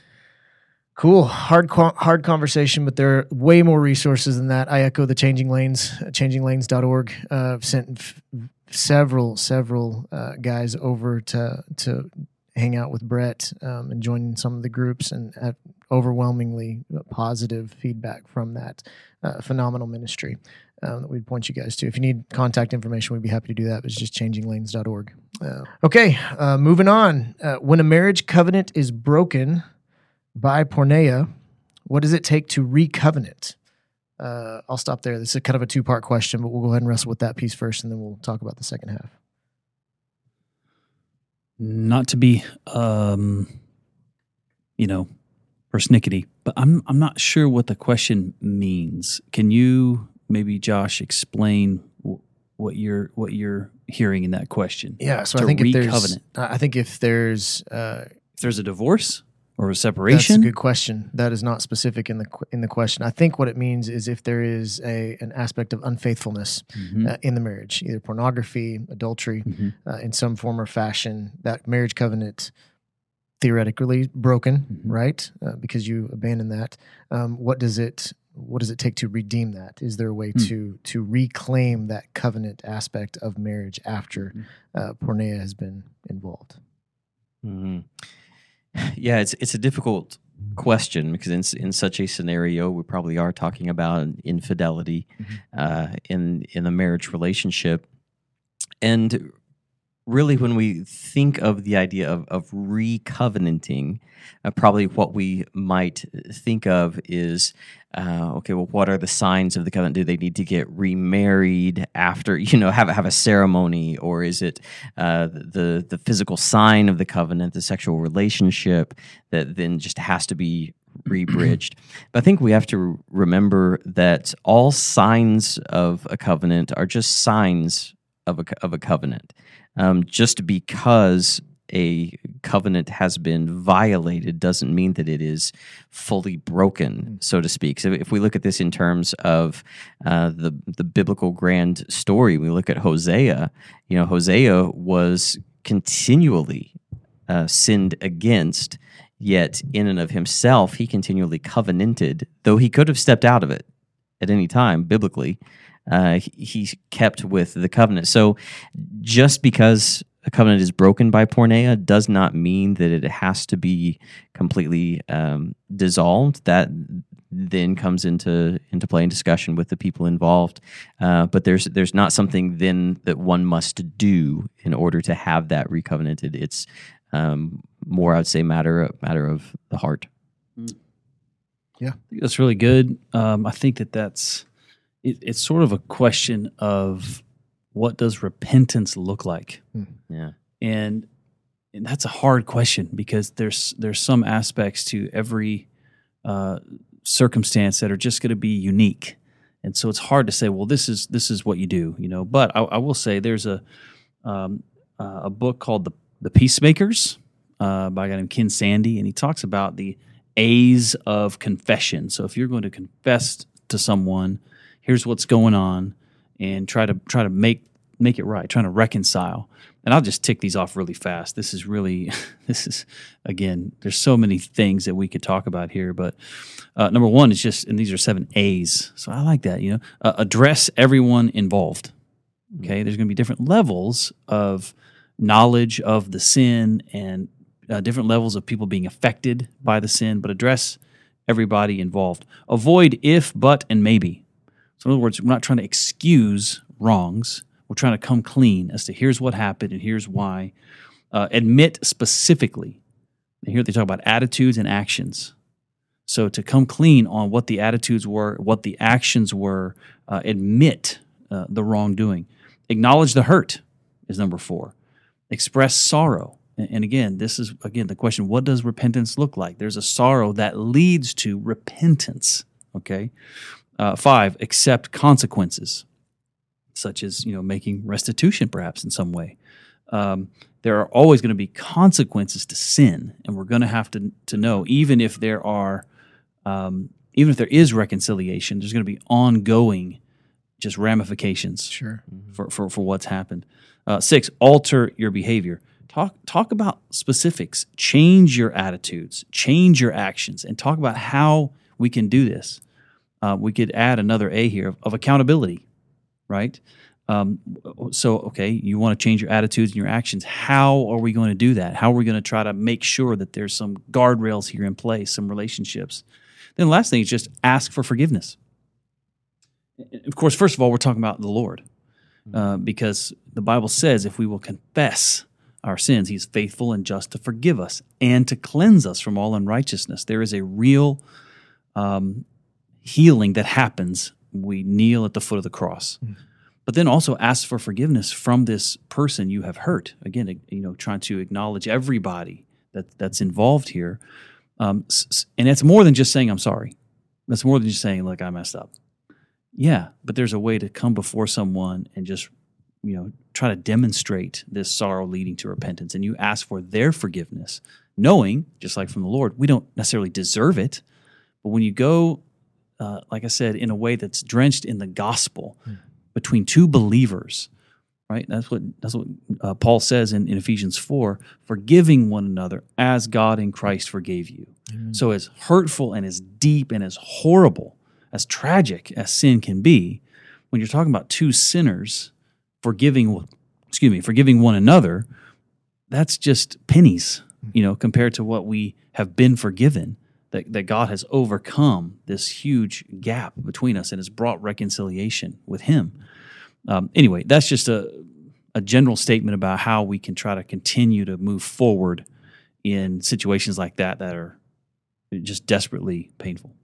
Cool. Hard hard conversation, but there are way more resources than that. I echo the Changing Lanes, changing lanes dot org. Uh, I've sent f- several, several uh, guys over to to hang out with Brett um, and join some of the groups, and have overwhelmingly positive feedback from that uh, phenomenal ministry um, that we'd point you guys to. If you need contact information, we'd be happy to do that. It's just changing lanes dot org. Uh, okay, uh, moving on. Uh, when a marriage covenant is broken by porneia, what does it take to re-covenant? Uh, I'll stop there. This is kind of a two-part question, but we'll go ahead and wrestle with that piece first, and then we'll talk about the second half. Not to be, um, you know, persnickety, but I'm I'm not sure what the question means. Can you maybe, Josh, explain w- what you're what you're hearing in that question? Yeah. So To I think if there's, re-covenant. I think if there's, uh, If there's a divorce or a that's a separation, good question. That is not specific in the qu- in the question. I think what it means is if there is a an aspect of unfaithfulness Mhm. uh, in the marriage, either pornography, adultery, Mhm. uh, in some form or fashion, that marriage covenant theoretically broken, Mhm. right? Uh, because you abandon that. Um, what does it What does it take to redeem that? Is there a way Hmm. to to reclaim that covenant aspect of marriage after Mhm. uh, porneia has been involved? hmm Yeah, it's it's a difficult question because in s- in such a scenario, we probably are talking about infidelity Mhm. uh, in in a marriage relationship, and really, when we think of the idea of of re-covenanting, uh, probably what we might think of is, uh, okay, well, what are the signs of the covenant? Do they need to get remarried after, you know, have have a ceremony, or is it uh, the the physical sign of the covenant, the sexual relationship that then just has to be rebridged? But I think we have to remember that all signs of a covenant are just signs of a co- of a covenant. Um, just because a covenant has been violated doesn't mean that it is fully broken, so to speak. So if we look at this in terms of uh, the the biblical grand story, we look at Hosea. You know, Hosea was continually uh, sinned against, yet in and of himself, he continually covenanted, though he could have stepped out of it at any time biblically. Uh, he, he kept with the covenant. So just because a covenant is broken by porneia does not mean that it has to be completely um, dissolved. That then comes into into play in discussion with the people involved. Uh, but there's there's not something then that one must do in order to have that recovenanted. It's um, more, I would say, matter matter of the heart. That's really good. Um, I think that that's it, it's sort of a question of what does repentance look like, Yeah. and and that's a hard question because there's there's some aspects to every uh, circumstance that are just going to be unique, and so it's hard to say, well, this is this is what you do, you know. But I, I will say there's a um, uh, a book called the the Peacemakers uh, by a guy named Ken Sandy, and he talks about the A's of confession. So if you're going to confess to someone, here's what's going on, and try to try to make make it right, trying to reconcile. And I'll just tick these off really fast. This is really, this is again, there's so many things that we could talk about here. But uh, number one is just, and these are seven A's. So I like that. You know, uh, address everyone involved. Okay, there's going to be different levels of knowledge of the sin and uh, different levels of people being affected by the sin, but address everybody involved. Avoid if, but, and maybe. So in other words, we're not trying to excuse wrongs. We're trying to come clean as to here's what happened and here's why. Uh, admit specifically. And here they talk about attitudes and actions. So to come clean on what the attitudes were, what the actions were, uh, admit uh, the wrongdoing. Acknowledge the hurt is number four. Express sorrow. And, and again, this is, again, the question, what does repentance look like? There's a sorrow that leads to repentance, okay? Uh, five, accept consequences, such as, you know, making restitution perhaps in some way. Um, there are always going to be consequences to sin, and we're going to have to to know, even if there are, um, even if there is reconciliation, there's going to be ongoing just ramifications Sure. for, for, for what's happened. Uh, six, alter your behavior. Talk talk about specifics. Change your attitudes. Change your actions, and talk about how we can do this. Uh, we could add another A here of, of accountability, right? Um, so, okay, you want to change your attitudes and your actions. How are we going to do that? How are we going to try to make sure that there's some guardrails here in place, some relationships? Then the last thing is just ask for forgiveness. Of course, first of all, we're talking about the Lord, uh, because the Bible says if we will confess our sins, he's faithful and just to forgive us and to cleanse us from all unrighteousness. There is a real um, healing that happens when we kneel at the foot of the cross. Mm. But then also ask for forgiveness from this person you have hurt. Again, you know, trying to acknowledge everybody that that's involved here. Um, and it's more than just saying, I'm sorry. That's more than just saying, look, I messed up. Yeah, but there's a way to come before someone and just, you know, try to demonstrate this sorrow leading to repentance. And you ask for their forgiveness, knowing, just like from the Lord, we don't necessarily deserve it. But when you go, uh, like I said, in a way that's drenched in the gospel, mm. between two believers, right? That's what that's what uh, Paul says in, in Ephesians four, forgiving one another as God in Christ forgave you. Amen. So as hurtful and as deep and as horrible, as tragic as sin can be, when you're talking about two sinners forgiving, excuse me, forgiving one another, that's just pennies, you know, compared to what we have been forgiven. That, that God has overcome this huge gap between us and has brought reconciliation with him. Um, anyway, that's just a, a general statement about how we can try to continue to move forward in situations like that that are just desperately painful.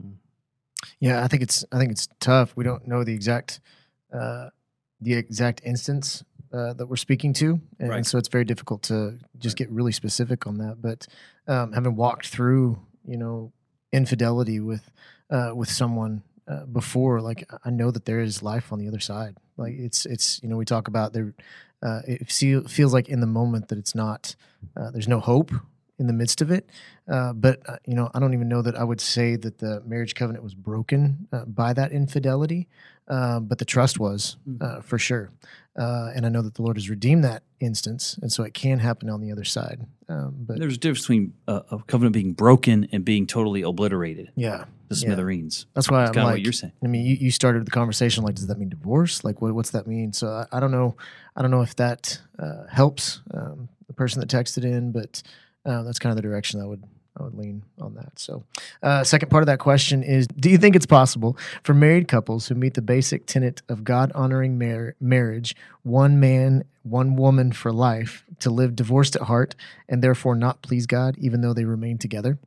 Yeah, I think it's I think it's tough. We don't know the exact uh, the exact instance uh, that we're speaking to, and right. so it's very difficult to just get really specific on that. But um, having walked through, you know, infidelity with uh, with someone uh, before, like I know that there is life on the other side. Like it's it's you know we talk about there, uh, it feels like in the moment that it's not, uh, there's no hope in the midst of it. Uh, but uh, you know I don't even know that I would say that the marriage covenant was broken uh, by that infidelity, uh, but the trust was uh, for sure. Uh, and I know that the Lord has redeemed that instance, and so it can happen on the other side. Um, but there's a difference between uh, a covenant being broken and being totally obliterated. Yeah, the smithereens. Yeah. That's why That's I'm kind like, of what you're saying. I mean, you, you started the conversation like, does that mean divorce? Like, what, what's that mean? So I, I don't know. I don't know if that uh, helps um, the person that texted in, but uh, that's kind of the direction I would. I would lean on that. So, uh, second part of that question is, do you think it's possible for married couples who meet the basic tenet of God-honoring mar- marriage, one man, one woman for life, to live divorced at heart and therefore not please God, even though they remain together?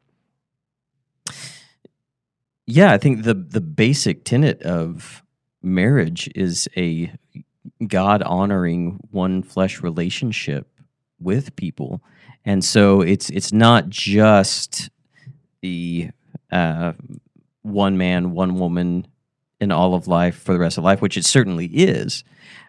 Yeah, I think the the basic tenet of marriage is a God-honoring one flesh relationship with people. And so it's it's not just the uh, one man, one woman in all of life for the rest of life, which it certainly is,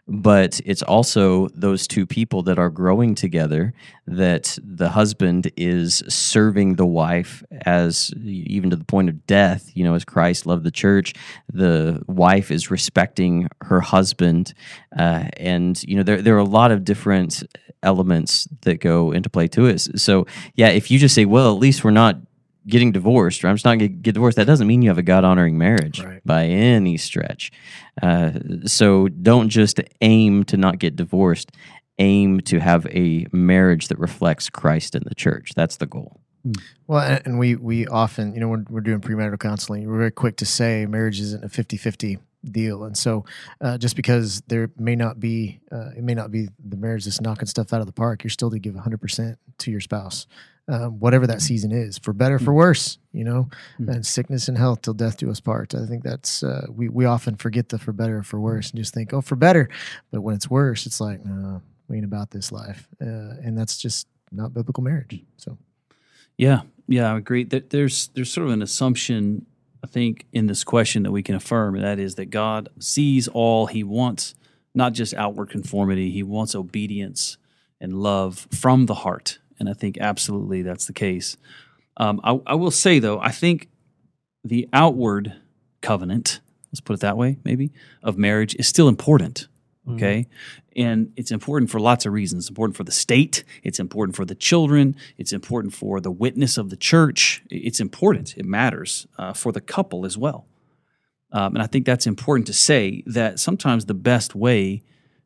but it's also those two people that are growing together, that the husband is serving the wife as even to the point of death, you know, as Christ loved the church. The wife is respecting her husband. Uh, and, you know, there, there are a lot of different elements that go into play to it. So, yeah, if you just say, well, at least we're not getting divorced, or I'm just not going to get divorced, that doesn't mean you have a God-honoring marriage right. by any stretch. Uh, so don't just aim to not get divorced. Aim to have a marriage that reflects Christ and the church. That's the goal. Well, and we we often, you know, we're, we're doing premarital counseling. We're very quick to say marriage isn't a fifty-fifty deal. And so uh, just because there may not be, uh, it may not be the marriage that's knocking stuff out of the park, you're still to give one hundred percent to your spouse. Um, whatever that season is, for better, for worse, you know, mm-hmm. and sickness and health till death do us part. I think that's, uh, we, we often forget the for better or for worse and just think, oh, for better. But when it's worse, it's like, no, we ain't about this life. Uh, and that's just not biblical marriage. So, yeah, yeah, I agree. There's, there's sort of an assumption, I think, in this question that we can affirm, and that is that God sees all. He wants not just outward conformity, he wants obedience and love from the heart. And I think absolutely that's the case. Um, I, I will say, though, I think the outward covenant, let's put it that way, maybe, of marriage is still important, okay? Mm-hmm. And it's important for lots of reasons. It's important for the state. It's important for the children. It's important for the witness of the church. It's important. It matters uh, for the couple as well. Um, and I think that's important to say that sometimes the best way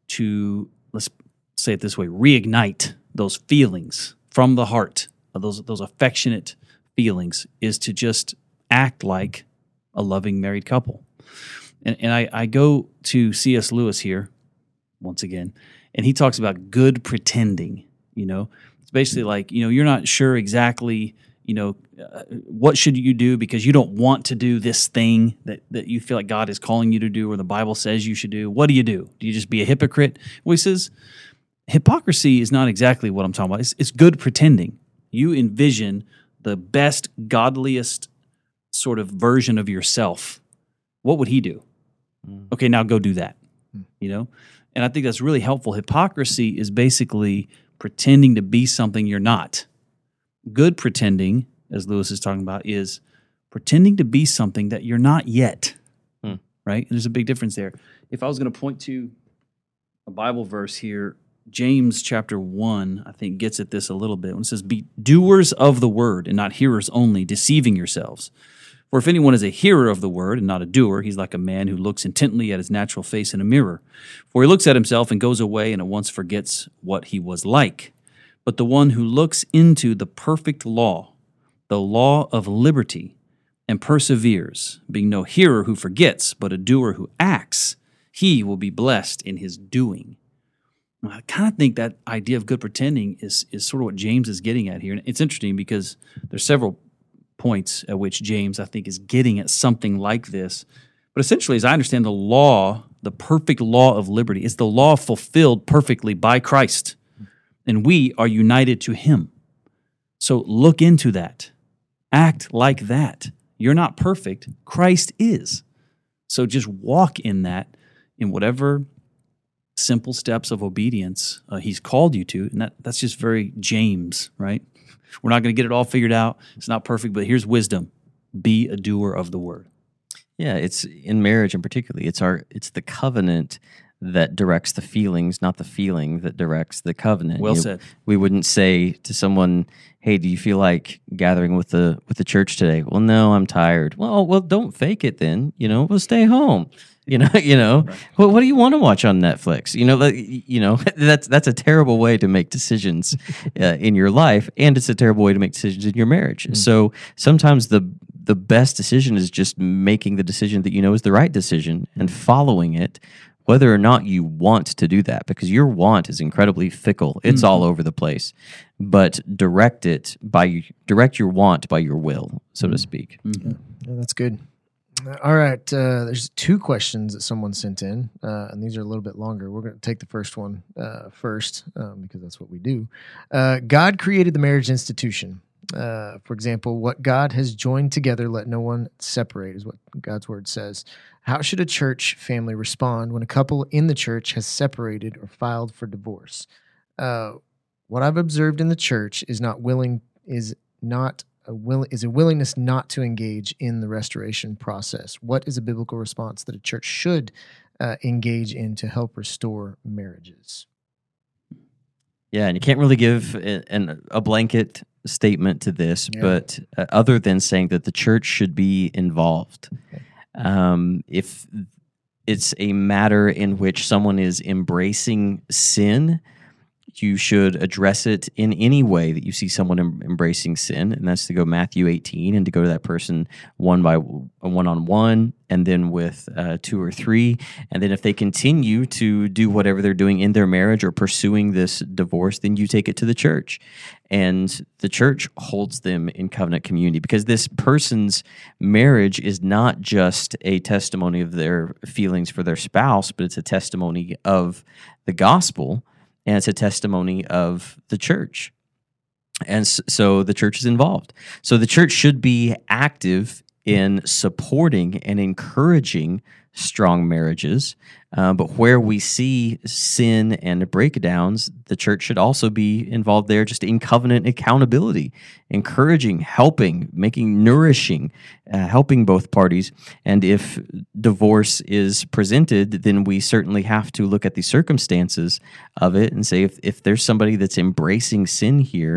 to, let's say it this way, reignite those feelings from the heart, those those affectionate feelings, is to just act like a loving married couple. And, and I, I go to C S Lewis here, once again, and he talks about good pretending. You know, it's basically like, you know, you're not sure exactly, you know, uh, what should you do because you don't want to do this thing that, that you feel like God is calling you to do or the Bible says you should do. What do you do? Do you just be a hypocrite? Well, he says hypocrisy is not exactly what I'm talking about. It's, it's good pretending. You envision the best, godliest sort of version of yourself. What would he do? Mm. Okay, now go do that. Mm. You know? And I think that's really helpful. Hypocrisy is basically pretending to be something you're not. Good pretending, as Lewis is talking about, is pretending to be something that you're not yet. Mm. Right? And there's a big difference there. If I was going to point to a Bible verse here, James chapter one, I think, gets at this a little bit when it says, be doers of the word and not hearers only, deceiving yourselves. For if anyone is a hearer of the word and not a doer, he's like a man who looks intently at his natural face in a mirror. For he looks at himself and goes away and at once forgets what he was like. But the one who looks into the perfect law, the law of liberty, and perseveres, being no hearer who forgets, but a doer who acts, he will be blessed in his doing. I kind of think that idea of good pretending is is sort of what James is getting at here. And it's interesting because there's several points at which James, I think, is getting at something like this. But essentially, as I understand the law, the perfect law of liberty, is the law fulfilled perfectly by Christ. And we are united to him. So look into that. Act like that. You're not perfect. Christ is. So just walk in that, in whatever simple steps of obedience uh, he's called you to. And that, that's just very James, right? We're not going to get it all figured out. It's not perfect, but here's wisdom. Be a doer of the word. Yeah, it's in marriage in particularly. It's our it's the covenant that directs the feelings, not the feeling that directs the covenant. Well You know, said. we wouldn't say to someone, "Hey, do you feel like gathering with the with the church today?" Well, no, I'm tired. Well, well, don't fake it then. You know, we'll stay home. You know, you know. Right. Well, what do you want to watch on Netflix? You know, like, you know that's that's a terrible way to make decisions uh, in your life, and it's a terrible way to make decisions in your marriage. Mm-hmm. So sometimes the the best decision is just making the decision that you know is the right decision and following it, whether or not you want to do that, because your want is incredibly fickle. It's mm-hmm. all over the place. But direct it by direct your want by your will, so mm-hmm. to speak. Mm-hmm. Yeah. Yeah, that's good. All right. Uh, there's two questions that someone sent in, uh, and these are a little bit longer. We're going to take the first one uh, first um, because that's what we do. Uh, God created the marriage institution. Uh, for example, what God has joined together, let no one separate, is what God's word says. How should a church family respond when a couple in the church has separated or filed for divorce? Uh, what I've observed in the church is not willing is not a will is a willingness not to engage in the restoration process. What is a biblical response that a church should uh, engage in to help restore marriages? Yeah, and you can't really give a, an, a blanket statement to this, Yeah. but uh, other than saying that the church should be involved. Okay. Um, if it's a matter in which someone is embracing sin, you should address it in any way that you see someone em- embracing sin, and that's to go Matthew eighteen and to go to that person one by one on one, and then with uh, two or three, and then if they continue to do whatever they're doing in their marriage or pursuing this divorce, then you take it to the church, and the church holds them in covenant community, because this person's marriage is not just a testimony of their feelings for their spouse, but it's a testimony of the gospel. And it's a testimony of the church. And so the church is involved. So the church should be active in supporting and encouraging strong marriages. Uh, but where we see sin and breakdowns, the church should also be involved there, just in covenant accountability, encouraging, helping, making nourishing, uh, helping both parties. And if divorce is presented, then we certainly have to look at the circumstances of it and say, if, if there's somebody that's embracing sin here,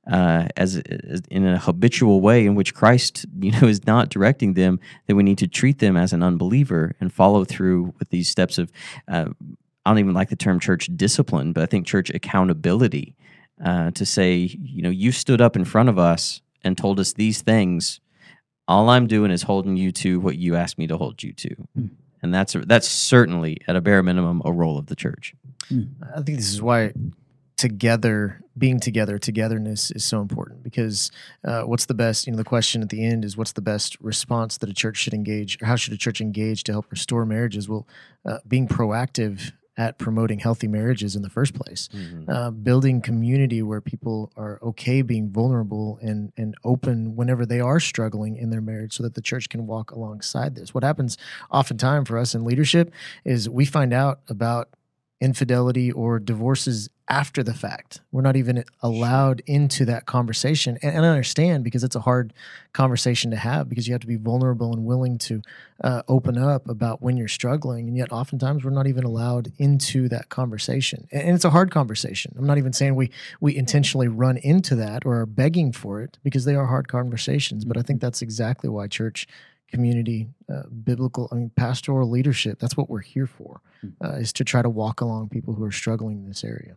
uh, as, as in a habitual way in which Christ, you know, is not directing them, then we need to treat them as an unbeliever and follow through with these steps of. Uh, I don't even like the term church discipline, but I think church accountability. Uh, to say, you know, you stood up in front of us and told us these things. All I'm doing is holding you to what you asked me to hold you to, mm. and that's that's certainly at a bare minimum a role of the church. Mm. I think this is why together, being together, togetherness is so important, because uh, what's the best? You know, the question at the end is, what's the best response that a church should engage, or how should a church engage to help restore marriages? Well, uh, being proactive at promoting healthy marriages in the first place, mm-hmm. uh, building community where people are okay being vulnerable and and open whenever they are struggling in their marriage, so that the church can walk alongside this. What happens oftentimes for us in leadership is we find out about infidelity or divorces after the fact. We're not even allowed into that conversation. And, and I understand, because it's a hard conversation to have, because you have to be vulnerable and willing to uh, open up about when you're struggling. And yet oftentimes we're not even allowed into that conversation. And, and it's a hard conversation. I'm not even saying we, we intentionally run into that or are begging for it, because they are hard conversations. But I think that's exactly why church community, uh, biblical, I mean, pastoral leadership, that's what we're here for, uh, is to try to walk along people who are struggling in this area.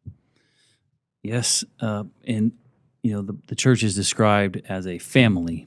Yes, uh, and you know the, the church is described as a family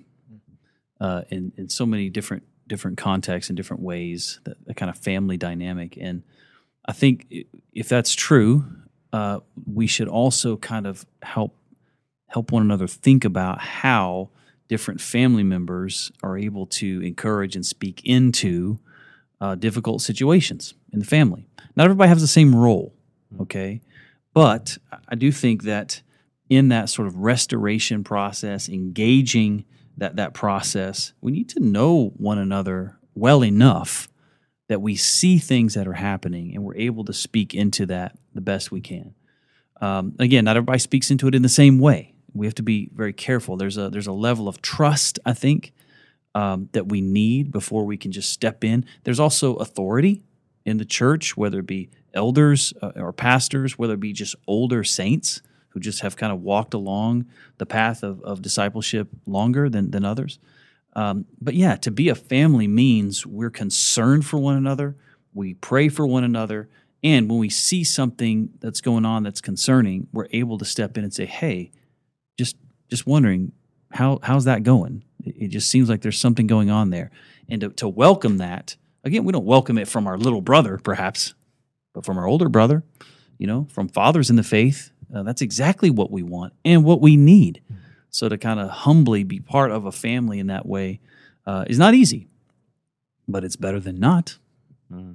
uh, in in so many different different contexts and different ways. That, that kind of family dynamic, and I think if that's true, uh, we should also kind of help help one another think about how different family members are able to encourage and speak into uh, difficult situations in the family. Not everybody has the same role, okay? But I do think that in that sort of restoration process, engaging that that process, we need to know one another well enough that we see things that are happening and we're able to speak into that the best we can. Um, again, not everybody speaks into it in the same way. We have to be very careful. There's a there's a level of trust, I think, um, that we need before we can just step in. There's also authority in the church, whether it be elders uh, or pastors, whether it be just older saints who just have kind of walked along the path of, of discipleship longer than, than others. Um, but yeah, to be a family means we're concerned for one another, we pray for one another, and when we see something that's going on that's concerning, we're able to step in and say, hey, just just wondering, how how's that going? It, it just seems like there's something going on there. And to, to welcome that, again, we don't welcome it from our little brother, perhaps, but from our older brother, you know, from fathers in the faith. Uh, that's exactly what we want and what we need. So to kind of humbly be part of a family in that way uh, is not easy, but it's better than not. Mm.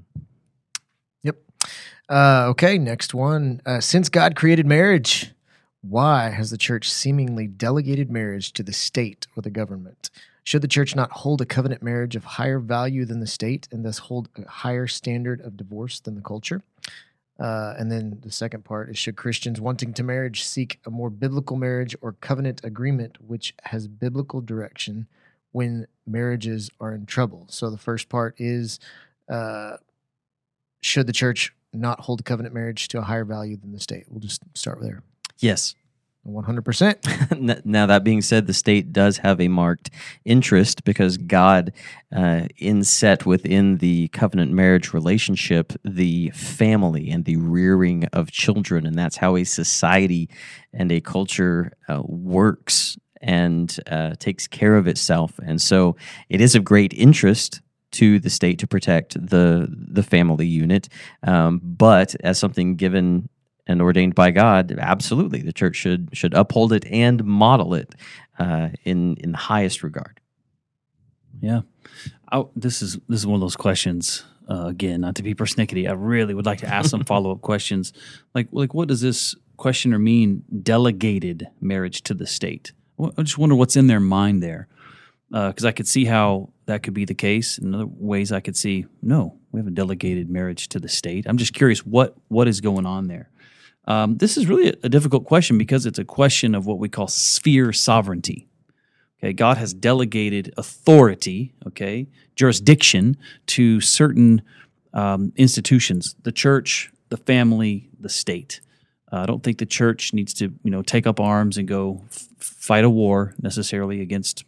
Yep. Uh, okay, next one. Uh, since God created marriage, why has the church seemingly delegated marriage to the state or the government? Should the church not hold a covenant marriage of higher value than the state, and thus hold a higher standard of divorce than the culture? Uh, and then the second part is, should Christians wanting to marriage seek a more biblical marriage or covenant agreement which has biblical direction when marriages are in trouble? So the first part is, uh, should the church not hold a covenant marriage to a higher value than the state? We'll just start there. Yes. one hundred percent. Now, that being said, the state does have a marked interest, because God uh, inset within the covenant marriage relationship the family and the rearing of children, and that's how a society and a culture uh, works and uh, takes care of itself. And so it is of great interest to the state to protect the the family unit, um, but as something given and ordained by God, absolutely, the church should should uphold it and model it uh, in in the highest regard. Yeah, I, this is this is one of those questions. Uh, again, not to be persnickety, I really would like to ask some follow up questions. Like, like, what does this questioner mean? Delegated marriage to the state. I just wonder what's in their mind there, because uh, I could see how that could be the case. In other ways, I could see no, we have a delegated marriage to the state. I'm just curious what what is going on there. Um, this is really a, a difficult question, because it's a question of what we call sphere sovereignty. Okay, God has delegated authority, okay, jurisdiction to certain um, institutions: the church, the family, the state. Uh, I don't think the church needs to, you know, take up arms and go f- fight a war necessarily against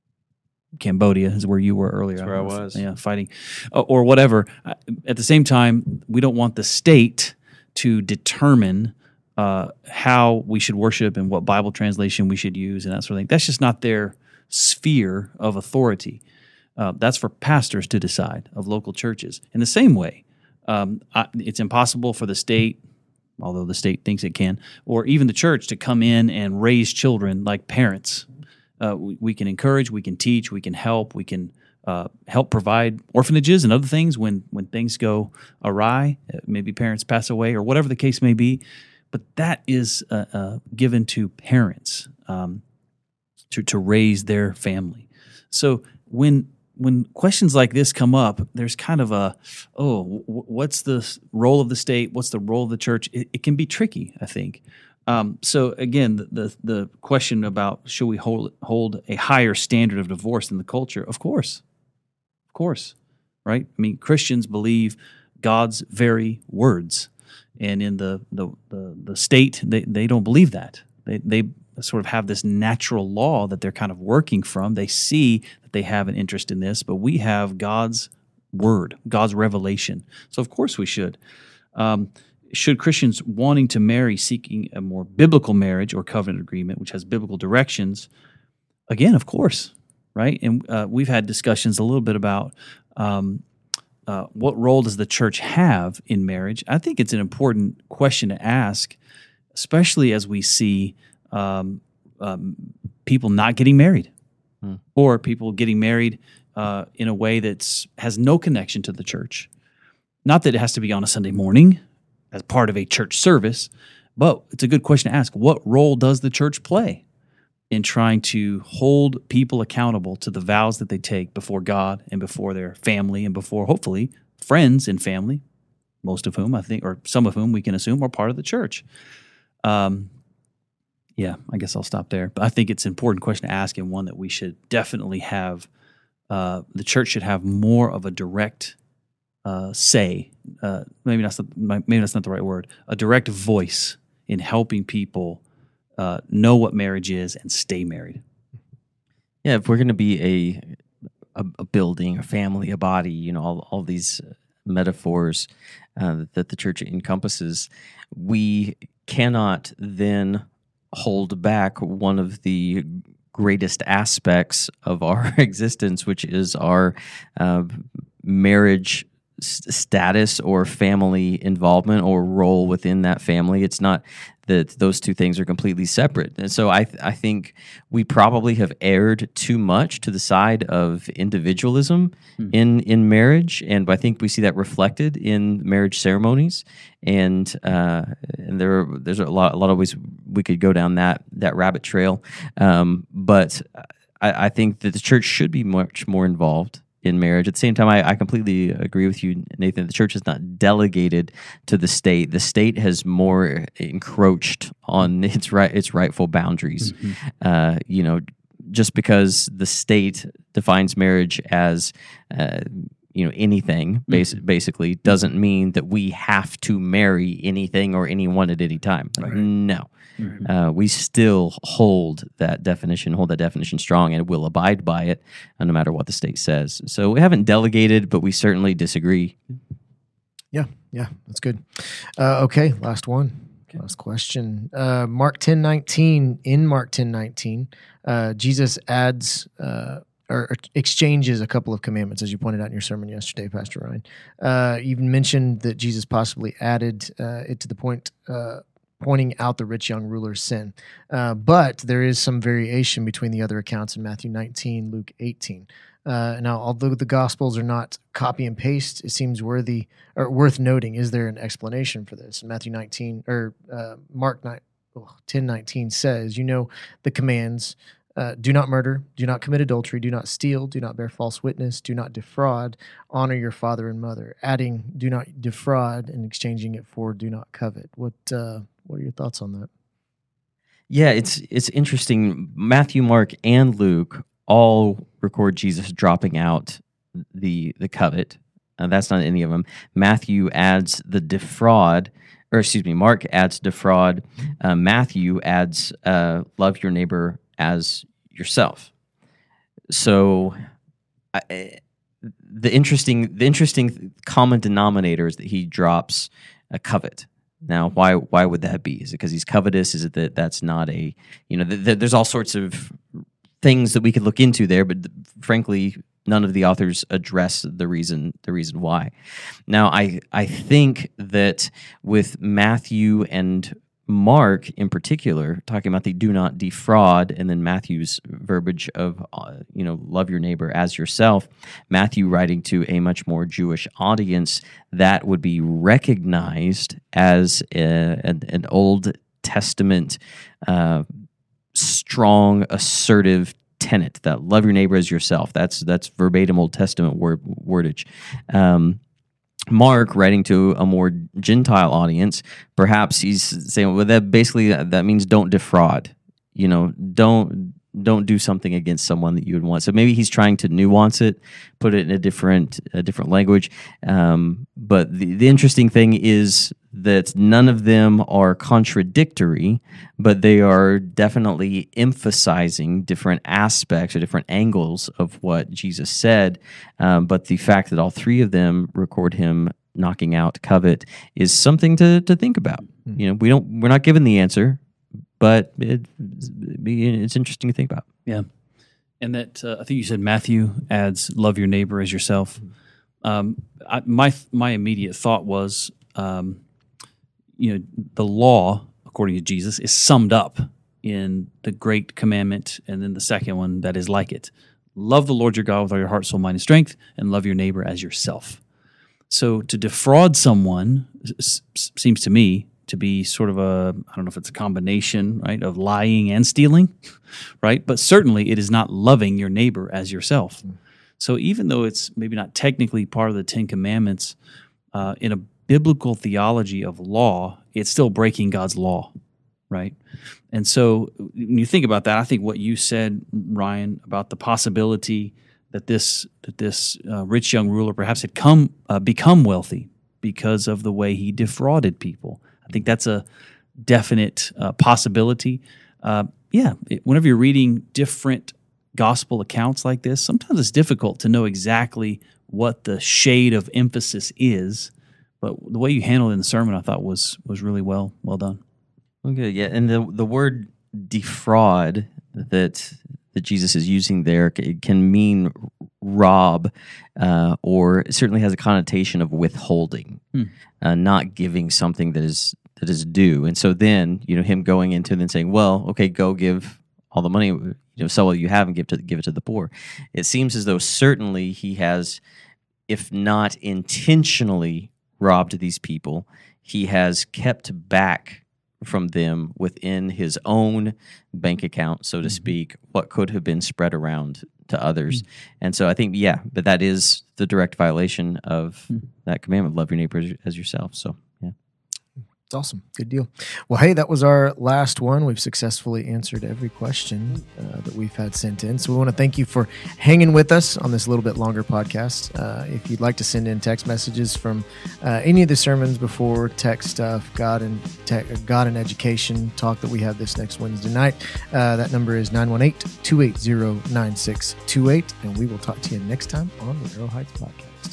Cambodia, is where you were earlier. That's where I was. Yeah, fighting uh, or whatever. Uh, At the same time, we don't want the state to determine uh, how we should worship and what Bible translation we should use and that sort of thing. That's just not their sphere of authority. Uh, that's for pastors to decide of local churches. In the same way, um, I, it's impossible for the state, although the state thinks it can, or even the church to come in and raise children like parents. Uh, we, we can encourage, we can teach, we can help, we can uh, help provide orphanages and other things when, when things go awry, uh, maybe parents pass away or whatever the case may be. But that is uh, uh, given to parents um, to, to raise their family. So when when questions like this come up, there's kind of a, oh, w- what's the role of the state? What's the role of the church? It, it can be tricky, I think. Um, so again, the, the the question about should we hold hold a higher standard of divorce in the culture? Of course, of course, right? I mean, Christians believe God's very words, and in the the the, the state, they, they don't believe that. They they sort of have this natural law that they're kind of working from. They see that they have an interest in this, but we have God's word, God's revelation. So of course we should. Um, should Christians wanting to marry seeking a more biblical marriage or covenant agreement, which has biblical directions? Again, of course, right? And uh, we've had discussions a little bit about um, uh, what role does the church have in marriage? I think it's an important question to ask, especially as we see Um, um, people not getting married, hmm. or people getting married uh, in a way that has no connection to the church. Not that it has to be on a Sunday morning as part of a church service, but it's a good question to ask. What role does the church play in trying to hold people accountable to the vows that they take before God and before their family and before, hopefully, friends and family, most of whom I think, or some of whom we can assume are part of the church? Um, Yeah, I guess I'll stop there. But I think it's an important question to ask, and one that we should definitely have. Uh, the church should have more of a direct uh, say. Uh, maybe that's the, maybe that's not the right word. A direct voice in helping people uh, know what marriage is and stay married. Yeah, if we're going to be a, a a building, a family, a body, you know, all all these metaphors uh, that the church encompasses, we cannot then hold back one of the greatest aspects of our existence, which is our uh, marriage s- status or family involvement or role within that family. It's not that those two things are completely separate. And so I, th- I think we probably have erred too much to the side of individualism mm. in, in marriage. And I think we see that reflected in marriage ceremonies. And uh, and there there's a lot a lot of ways we could go down that that rabbit trail. Um, but I, I think that the church should be much more involved in marriage. At the same time, I, I completely agree with you, Nathan. The church is not delegated to the state. The state has more encroached on its right its rightful boundaries. Mm-hmm. Uh, you know, just because the state defines marriage as uh, you know anything, bas- mm-hmm. basically, doesn't mean that we have to marry anything or anyone at any time. Right. No. Mm-hmm. Uh, we still hold that definition, hold that definition strong, and will abide by it uh, no matter what the state says. So we haven't delegated, but we certainly disagree. Yeah, yeah, that's good. Uh, okay, last one. Okay. Last question. Uh, Mark ten nineteen. In Mark ten nineteen, uh, Jesus adds uh, or exchanges a couple of commandments, as you pointed out in your sermon yesterday, Pastor Ryan. Uh, you even mentioned that Jesus possibly added uh, it to the point uh, pointing out the rich young ruler's sin. Uh, but there is some variation between the other accounts in Matthew nineteen, Luke eighteen. Uh, now, although the Gospels are not copy and paste, it seems worthy or worth noting. Is there an explanation for this? In Matthew nineteen or uh, Mark nine, oh, ten nineteen says, you know, the commands: uh, do not murder, do not commit adultery, do not steal, do not bear false witness, do not defraud, honor your father and mother. Adding, do not defraud, and exchanging it for do not covet. What uh, what are your thoughts on that? Yeah, it's it's interesting. Matthew, Mark, and Luke all record Jesus dropping out the the covet. Uh, that's not any of them. Matthew adds the defraud or excuse me, Mark adds defraud. Uh, Matthew adds uh, love your neighbor as yourself. So, I, the interesting, the interesting common denominator is that he drops a covet. Now, why why would that be? Is it because he's covetous? Is it that that's not a, you know, th- th- there's all sorts of things that we could look into there, but th- frankly, none of the authors address the reason the reason why. Now, I I think that with Matthew and Mark in particular, talking about the do not defraud, and then Matthew's verbiage of, uh, you know, love your neighbor as yourself, Matthew writing to a much more Jewish audience, that would be recognized as a, an, an Old Testament uh, strong, assertive tenet, that love your neighbor as yourself. That's that's verbatim Old Testament word, wordage. Um, Mark, writing to a more Gentile audience, perhaps he's saying, well, that basically that means don't defraud. You know, don't don't do something against someone that you would want. So maybe he's trying to nuance it, put it in a different a different language. Um, but the, the interesting thing is that none of them are contradictory, but they are definitely emphasizing different aspects or different angles of what Jesus said. Um, but the fact that all three of them record him knocking out covet is something to to think about. Mm-hmm. You know, we don't we're not given the answer, but it, it's interesting to think about. Yeah, and that uh, I think you said Matthew adds love your neighbor as yourself. Um, I, my my immediate thought was, um, you know, the law, according to Jesus, is summed up in the great commandment, and then the second one that is like it: love the Lord your God with all your heart, soul, mind, and strength, and love your neighbor as yourself. So to defraud someone s- seems to me to be sort of a, I don't know if it's a combination, right, of lying and stealing, right? But certainly it is not loving your neighbor as yourself. Mm. So even though it's maybe not technically part of the Ten Commandments, uh, in a biblical theology of law, it's still breaking God's law, right? And so when you think about that, I think what you said, Ryan, about the possibility that this that this uh, rich young ruler perhaps had come uh, become wealthy because of the way he defrauded people. I think that's a definite uh, possibility. Uh, yeah, it, whenever you're reading different gospel accounts like this, sometimes it's difficult to know exactly what the shade of emphasis is. But the way you handled it in the sermon, I thought was was really well well done. Okay, yeah, and the the word defraud that that Jesus is using there can mean rob, uh, or it certainly has a connotation of withholding, hmm. uh, not giving something that is that is due. And so then, you know, him going into and saying, well, okay, go give all the money, you know, sell what you have and give to give it to the poor. It seems as though certainly he has, if not intentionally robbed these people, he has kept back from them within his own bank account, so to mm-hmm. speak, what could have been spread around to others. Mm-hmm. And so I think, yeah, but that is the direct violation of mm-hmm. that commandment, love your neighbor as yourself. So, yeah. It's awesome. Good deal. Well, hey, that was our last one. We've successfully answered every question uh, that we've had sent in. So we want to thank you for hanging with us on this little bit longer podcast. Uh, if you'd like to send in text messages from uh, any of the sermons before, tech stuff, God and tech, God and education talk that we have this next Wednesday night, uh, that number is nine one eight, two eight zero, nine six two eight. And we will talk to you next time on the Arrow Heights Podcast.